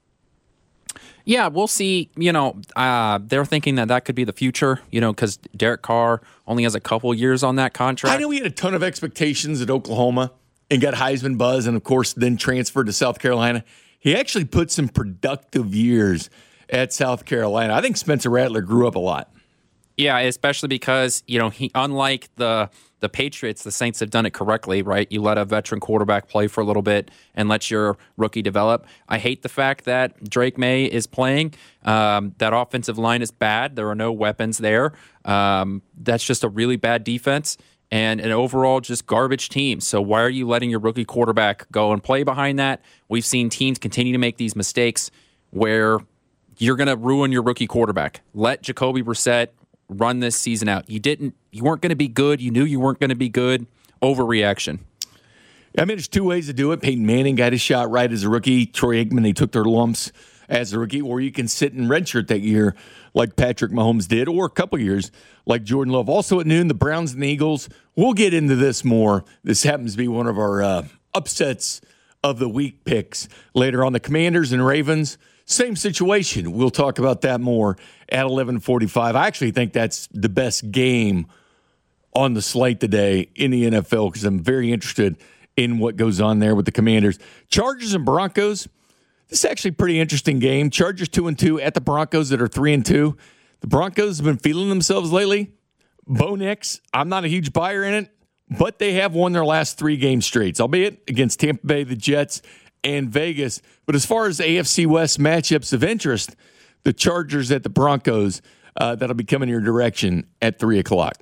Yeah, we'll see. They're thinking that could be the future, because Derek Carr only has a couple years on that contract. I know he had a ton of expectations at Oklahoma and got Heisman buzz and, of course, then transferred to South Carolina. He actually put some productive years at South Carolina. I think Spencer Rattler grew up a lot. Yeah, especially because, he, unlike the Patriots, the Saints have done it correctly, right? You let a veteran quarterback play for a little bit and let your rookie develop. I hate the fact that Drake May is playing. That offensive line is bad. There are no weapons there. That's just a really bad defense and an overall just garbage team. So why are you letting your rookie quarterback go and play behind that? We've seen teams continue to make these mistakes where you're going to ruin your rookie quarterback. Let Jacoby Brissett run this season out. You weren't going to be good. You knew you weren't going to be good. Overreaction. I mean, there's two ways to do it. Peyton Manning got his shot right as a rookie. Troy Aikman, they took their lumps as a rookie. Or you can sit and redshirt that year like Patrick Mahomes did, or a couple years like Jordan Love. Also at noon, the Browns and the Eagles. We'll get into this more. This happens to be one of our upsets of the week picks later on. The Commanders and Ravens, same situation. We'll talk about that more at 11:45. I actually think that's the best game on the slate today in the NFL because I'm very interested in what goes on there with the Commanders. Chargers and Broncos. This is actually a pretty interesting game. Chargers 2-2 at the Broncos that are 3-2. The Broncos have been feeling themselves lately. Bo Nix, I'm not a huge buyer in it, but they have won their last 3 game straights, albeit against Tampa Bay, the Jets, and Vegas. But as far as AFC West matchups of interest, the Chargers at the Broncos, that'll be coming your direction at 3 o'clock.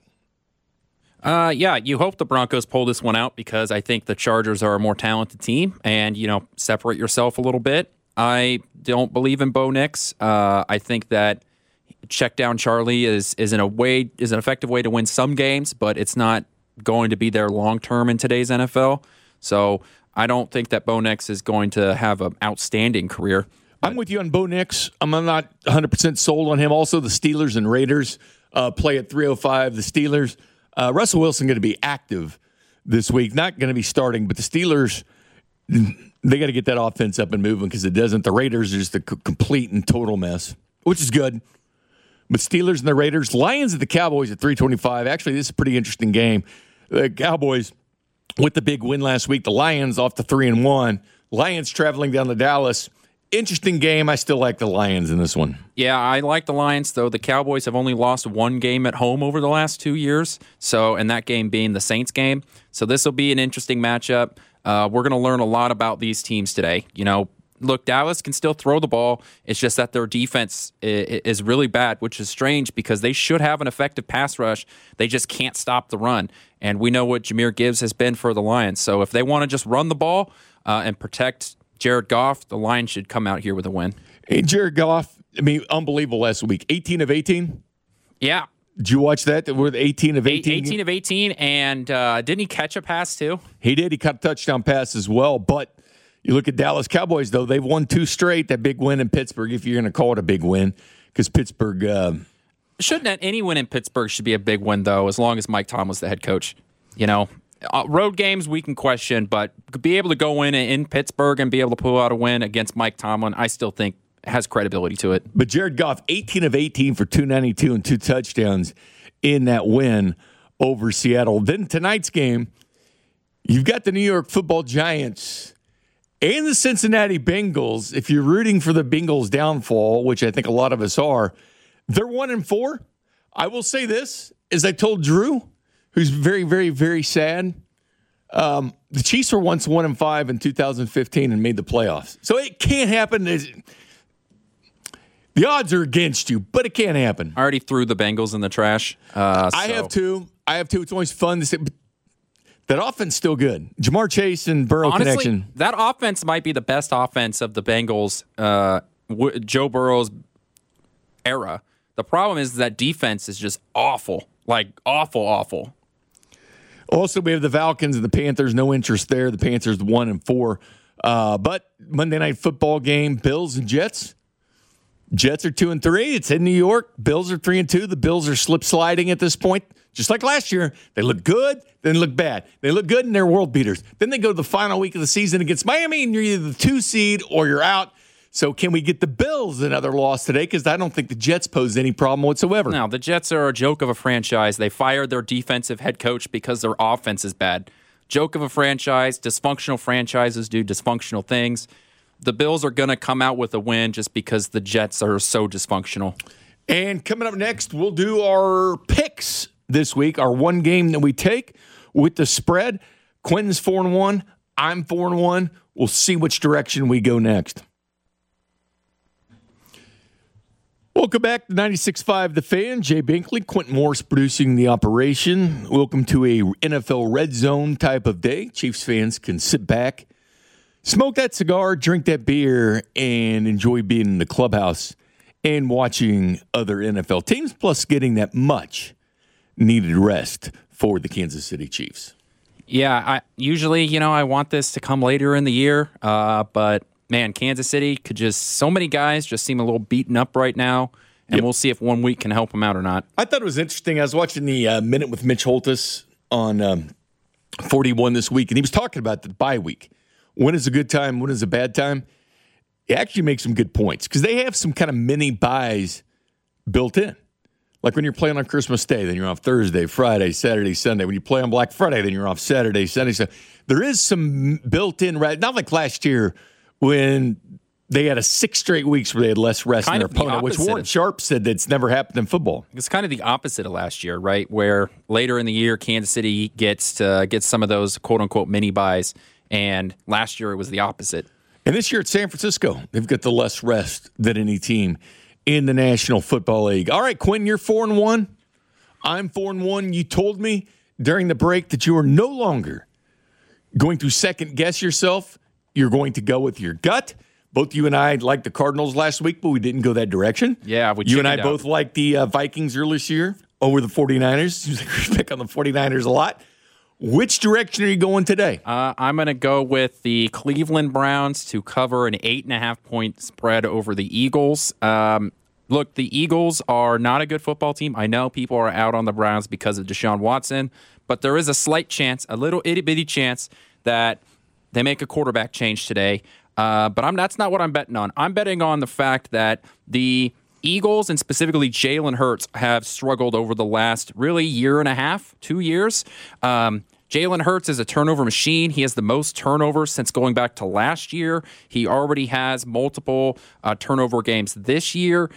Yeah, you hope the Broncos pull this one out because I think the Chargers are a more talented team and, separate yourself a little bit. I don't believe in Bo Nix. I think that check down Charlie is an effective way to win some games, but it's not going to be there long term in today's NFL. So I don't think that Bo Nix is going to have an outstanding career. I'm with you on Bo Nix. I'm not 100% sold on him. Also, the Steelers and Raiders play at 3:05. The Steelers, Russell Wilson going to be active this week. Not going to be starting, but the Steelers, they got to get that offense up and moving because it doesn't. The Raiders are just a complete and total mess, which is good. But Steelers and the Raiders, Lions at the Cowboys at 3:25. Actually, this is a pretty interesting game. The Cowboys with the big win last week. The Lions off to 3-1. Lions traveling down to Dallas. Interesting game. I still like the Lions in this one. Yeah, I like the Lions, though. The Cowboys have only lost 1 game at home over the last 2 years, and that game being the Saints game. So this will be an interesting matchup. We're going to learn a lot about these teams today. Look, Dallas can still throw the ball. It's just that their defense is really bad, which is strange because they should have an effective pass rush. They just can't stop the run. And we know what Jahmyr Gibbs has been for the Lions. So if they want to just run the ball and protect Jared Goff, the Lions should come out here with a win. Hey, Jared Goff, unbelievable last week. 18 of 18? Yeah. Did you watch that? We're 18 of 18? 18 of 18, and didn't he catch a pass too? He did. He caught a touchdown pass as well, but you look at Dallas Cowboys, though, they've won 2 straight. That big win in Pittsburgh, if you're going to call it a big win, because Pittsburgh. Shouldn't any win in Pittsburgh should be a big win, though, as long as Mike Tomlin's the head coach. Road games we can question, but be able to go in Pittsburgh and be able to pull out a win against Mike Tomlin, I still think has credibility to it. But Jared Goff, 18 of 18 for 292 and 2 touchdowns in that win over Seattle. Then tonight's game, you've got the New York Football Giants and the Cincinnati Bengals. If you're rooting for the Bengals' downfall, which I think a lot of us are, they're 1-4. I will say this, as I told Drew, who's very, very, very sad. The Chiefs were once 1-5 in 2015 and made the playoffs. So it can't happen. The odds are against you, but it can't happen. I already threw the Bengals in the trash. I have too. It's always fun to say. But that offense is still good. Jamar Chase and Burrow connection. That offense might be the best offense of the Bengals, Joe Burrow's era. The problem is that defense is just awful. Like, awful. Also, we have the Falcons and the Panthers. No interest there. The Panthers 1-4. But Monday Night Football game, Bills and Jets. Jets are 2-3. It's in New York. Bills are 3-2. The Bills are slip sliding at this point. Just like last year, they look good, then look bad. They look good and they're world beaters. Then they go to the final week of the season against Miami, and you're either the 2 seed or you're out. So can we get the Bills another loss today? Because I don't think the Jets pose any problem whatsoever. No, the Jets are a joke of a franchise. They fired their defensive head coach because their offense is bad. Joke of a franchise. Dysfunctional franchises do dysfunctional things. The Bills are going to come out with a win just because the Jets are so dysfunctional. And coming up next, we'll do our picks this week, our one game that we take with the spread. Quentin's 4-1. I'm 4-1. We'll see which direction we go next. Welcome back to 96.5 The Fan. Jay Binkley, Quentin Morris producing the operation. Welcome to a NFL Red Zone type of day. Chiefs fans can sit back, smoke that cigar, drink that beer, and enjoy being in the clubhouse and watching other NFL teams, plus getting that much needed rest for the Kansas City Chiefs. Yeah, I want this to come later in the year, but man, Kansas City could so many guys just seem a little beaten up right now, and We'll see if 1 week can help them out or not. I thought it was interesting. I was watching the Minute with Mitch Holthus on 41 this week, and he was talking about the bye week. When is a good time? When is a bad time? He actually makes some good points because they have some kind of mini buys built in. Like when you're playing on Christmas Day, then you're off Thursday, Friday, Saturday, Sunday. When you play on Black Friday, then you're off Saturday, Sunday. So there is some built-in rest. Not like last year when they had 6 straight weeks where they had less rest than their opponent, which Warren Sharp said that's never happened in football. It's kind of the opposite of last year, right? Where later in the year, Kansas City gets some of those quote-unquote mini buys, and last year it was the opposite. And this year at San Francisco, they've got the less rest than any team in the National Football League. All right, Quinn, you're 4-1. I'm 4-1. You told me during the break that you are no longer going to second-guess yourself. You're going to go with your gut. Both you and I liked the Cardinals last week, but we didn't go that direction. Yeah, you and I both liked the Vikings earlier this year over the 49ers. Seems like we pick on the 49ers a lot. Which direction are you going today? I'm going to go with the Cleveland Browns to cover an 8.5-point spread over the Eagles. Look, the Eagles are not a good football team. I know people are out on the Browns because of Deshaun Watson, but there is a slight chance, a little itty-bitty chance, that they make a quarterback change today. But that's not what I'm betting on. I'm betting on the fact that the Eagles, and specifically Jalen Hurts, have struggled over the last really year and a half, 2 years. Jalen Hurts is a turnover machine. He has the most turnovers since going back to last year. He already has multiple turnover games this year.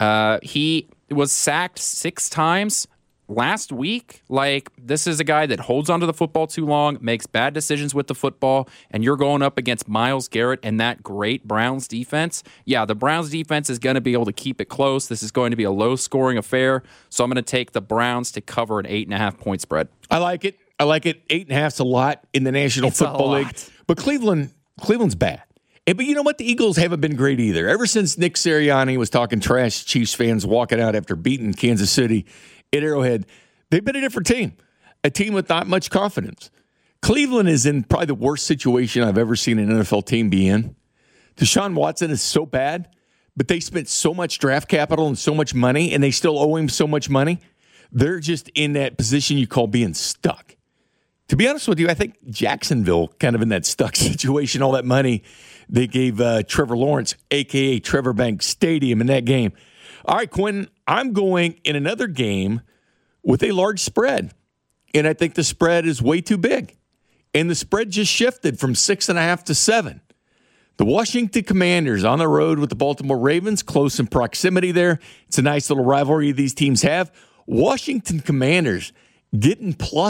He was sacked 6 times last week. Like, this is a guy that holds onto the football too long, makes bad decisions with the football, and you're going up against Myles Garrett and that great Browns defense. Yeah, the Browns defense is going to be able to keep it close. This is going to be a low-scoring affair, so I'm going to take the Browns to cover an 8.5-point spread. I like it. 8.5's a lot in the National Football League. But Cleveland's bad. But you know what? The Eagles haven't been great either. Ever since Nick Sirianni was talking trash to Chiefs fans walking out after beating Kansas City at Arrowhead, they've been a different team, a team with not much confidence. Cleveland is in probably the worst situation I've ever seen an NFL team be in. Deshaun Watson is so bad, but they spent so much draft capital and so much money, and they still owe him so much money. They're just in that position you call being stuck. To be honest with you, I think Jacksonville kind of in that stuck situation, all that money they gave Trevor Lawrence, a.k.a. Trevor Banks Stadium, in that game. All right, Quinn, I'm going in another game with a large spread, and I think the spread is way too big. And the spread just shifted from 6.5 to 7. The Washington Commanders on the road with the Baltimore Ravens, close in proximity there. It's a nice little rivalry these teams have. Washington Commanders getting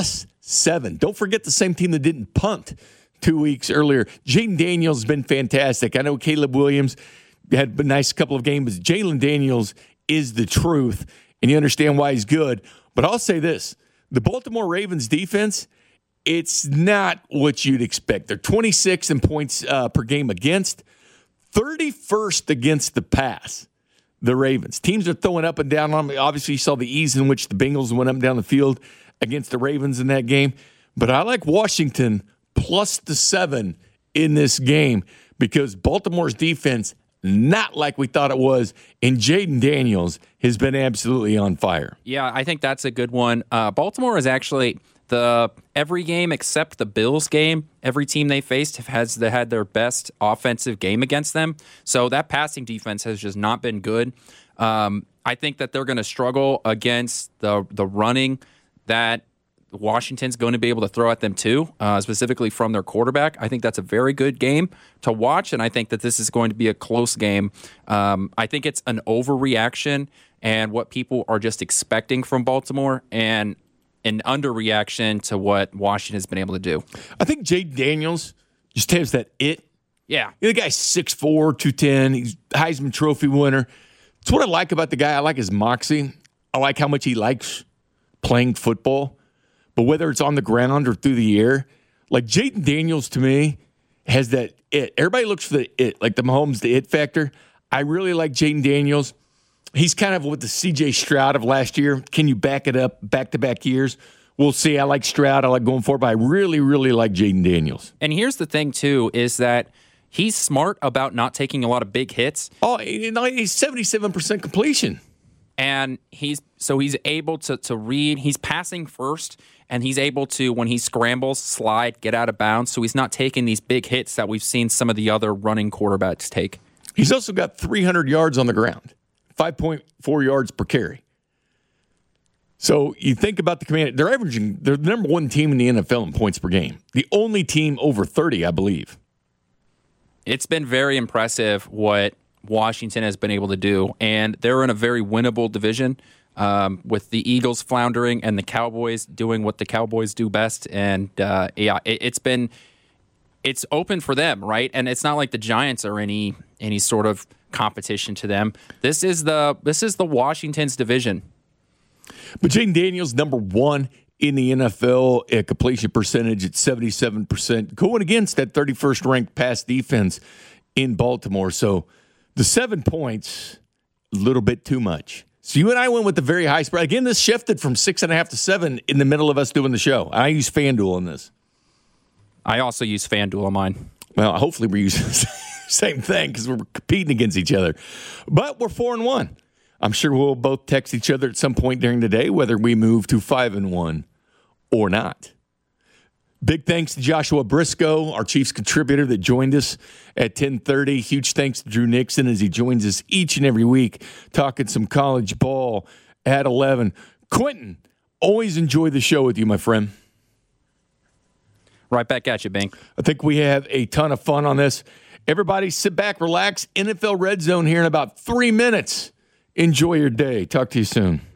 +7. Don't forget the same team that didn't punt 2 weeks earlier. Jayden Daniels has been fantastic. I know Caleb Williams had a nice couple of games. Jalen Daniels is the truth, and you understand why he's good. But I'll say this. The Baltimore Ravens defense, it's not what you'd expect. They're 26 in points per game against, 31st against the pass, the Ravens. Teams are throwing up and down on them. Obviously, you saw the ease in which the Bengals went up and down the field against the Ravens in that game. But I like Washington +7 in this game because Baltimore's defense, not like we thought it was, and Jayden Daniels has been absolutely on fire. Yeah, I think that's a good one. Baltimore is actually every game except the Bills game, every team they faced had their best offensive game against them. So that passing defense has just not been good. I think that they're going to struggle against the running that Washington's going to be able to throw at them too, specifically from their quarterback. I think that's a very good game to watch, and I think that this is going to be a close game. I think it's an overreaction and what people are just expecting from Baltimore, and an underreaction to what Washington has been able to do. I think Jayden Daniels just has that it. Yeah. The guy's 6'4", 210. He's Heisman Trophy winner. It's what I like about the guy. I like his moxie. I like how much he likes playing football. But whether it's on the ground or through the air, like Jayden Daniels to me has that it. Everybody looks for the it, like the Mahomes, the it factor. I really like Jayden Daniels. He's kind of with the C.J. Stroud of last year. Can you back it up back-to-back years? We'll see. I like Stroud. I like going forward, but I really, really like Jayden Daniels. And here's the thing, too, is that he's smart about not taking a lot of big hits. Oh, he's 77% completion. And he's able to read. He's passing first, and he's able to, when he scrambles, slide, get out of bounds. So he's not taking these big hits that we've seen some of the other running quarterbacks take. He's also got 300 yards on the ground, 5.4 yards per carry. So you think about the Commanders. They're the number one team in the NFL in points per game. The only team over 30, I believe. It's been very impressive what Washington has been able to do, and they're in a very winnable division with the Eagles floundering and the Cowboys doing what the Cowboys do best. And it's open for them, right? And it's not like the Giants are any sort of competition to them. This is the Washington's division. But Jaden Daniels, number one in the NFL at completion percentage at 77%, going against that 31st ranked pass defense in Baltimore. So the 7 points, a little bit too much. So you and I went with the very high spread. Again, this shifted from 6.5 to 7 in the middle of us doing the show. I use FanDuel on this. I also use FanDuel on mine. Well, hopefully we're using the same thing because we're competing against each other. But we're 4-1. I'm sure we'll both text each other at some point during the day, whether we move to 5-1 or not. Big thanks to Joshua Briscoe, our Chiefs contributor that joined us at 10:30. Huge thanks to Drew Nixon as he joins us each and every week, talking some college ball at 11. Quentin, always enjoy the show with you, my friend. Right back at you, Bink. I think we have a ton of fun on this. Everybody sit back, relax. NFL Red Zone here in about 3 minutes. Enjoy your day. Talk to you soon.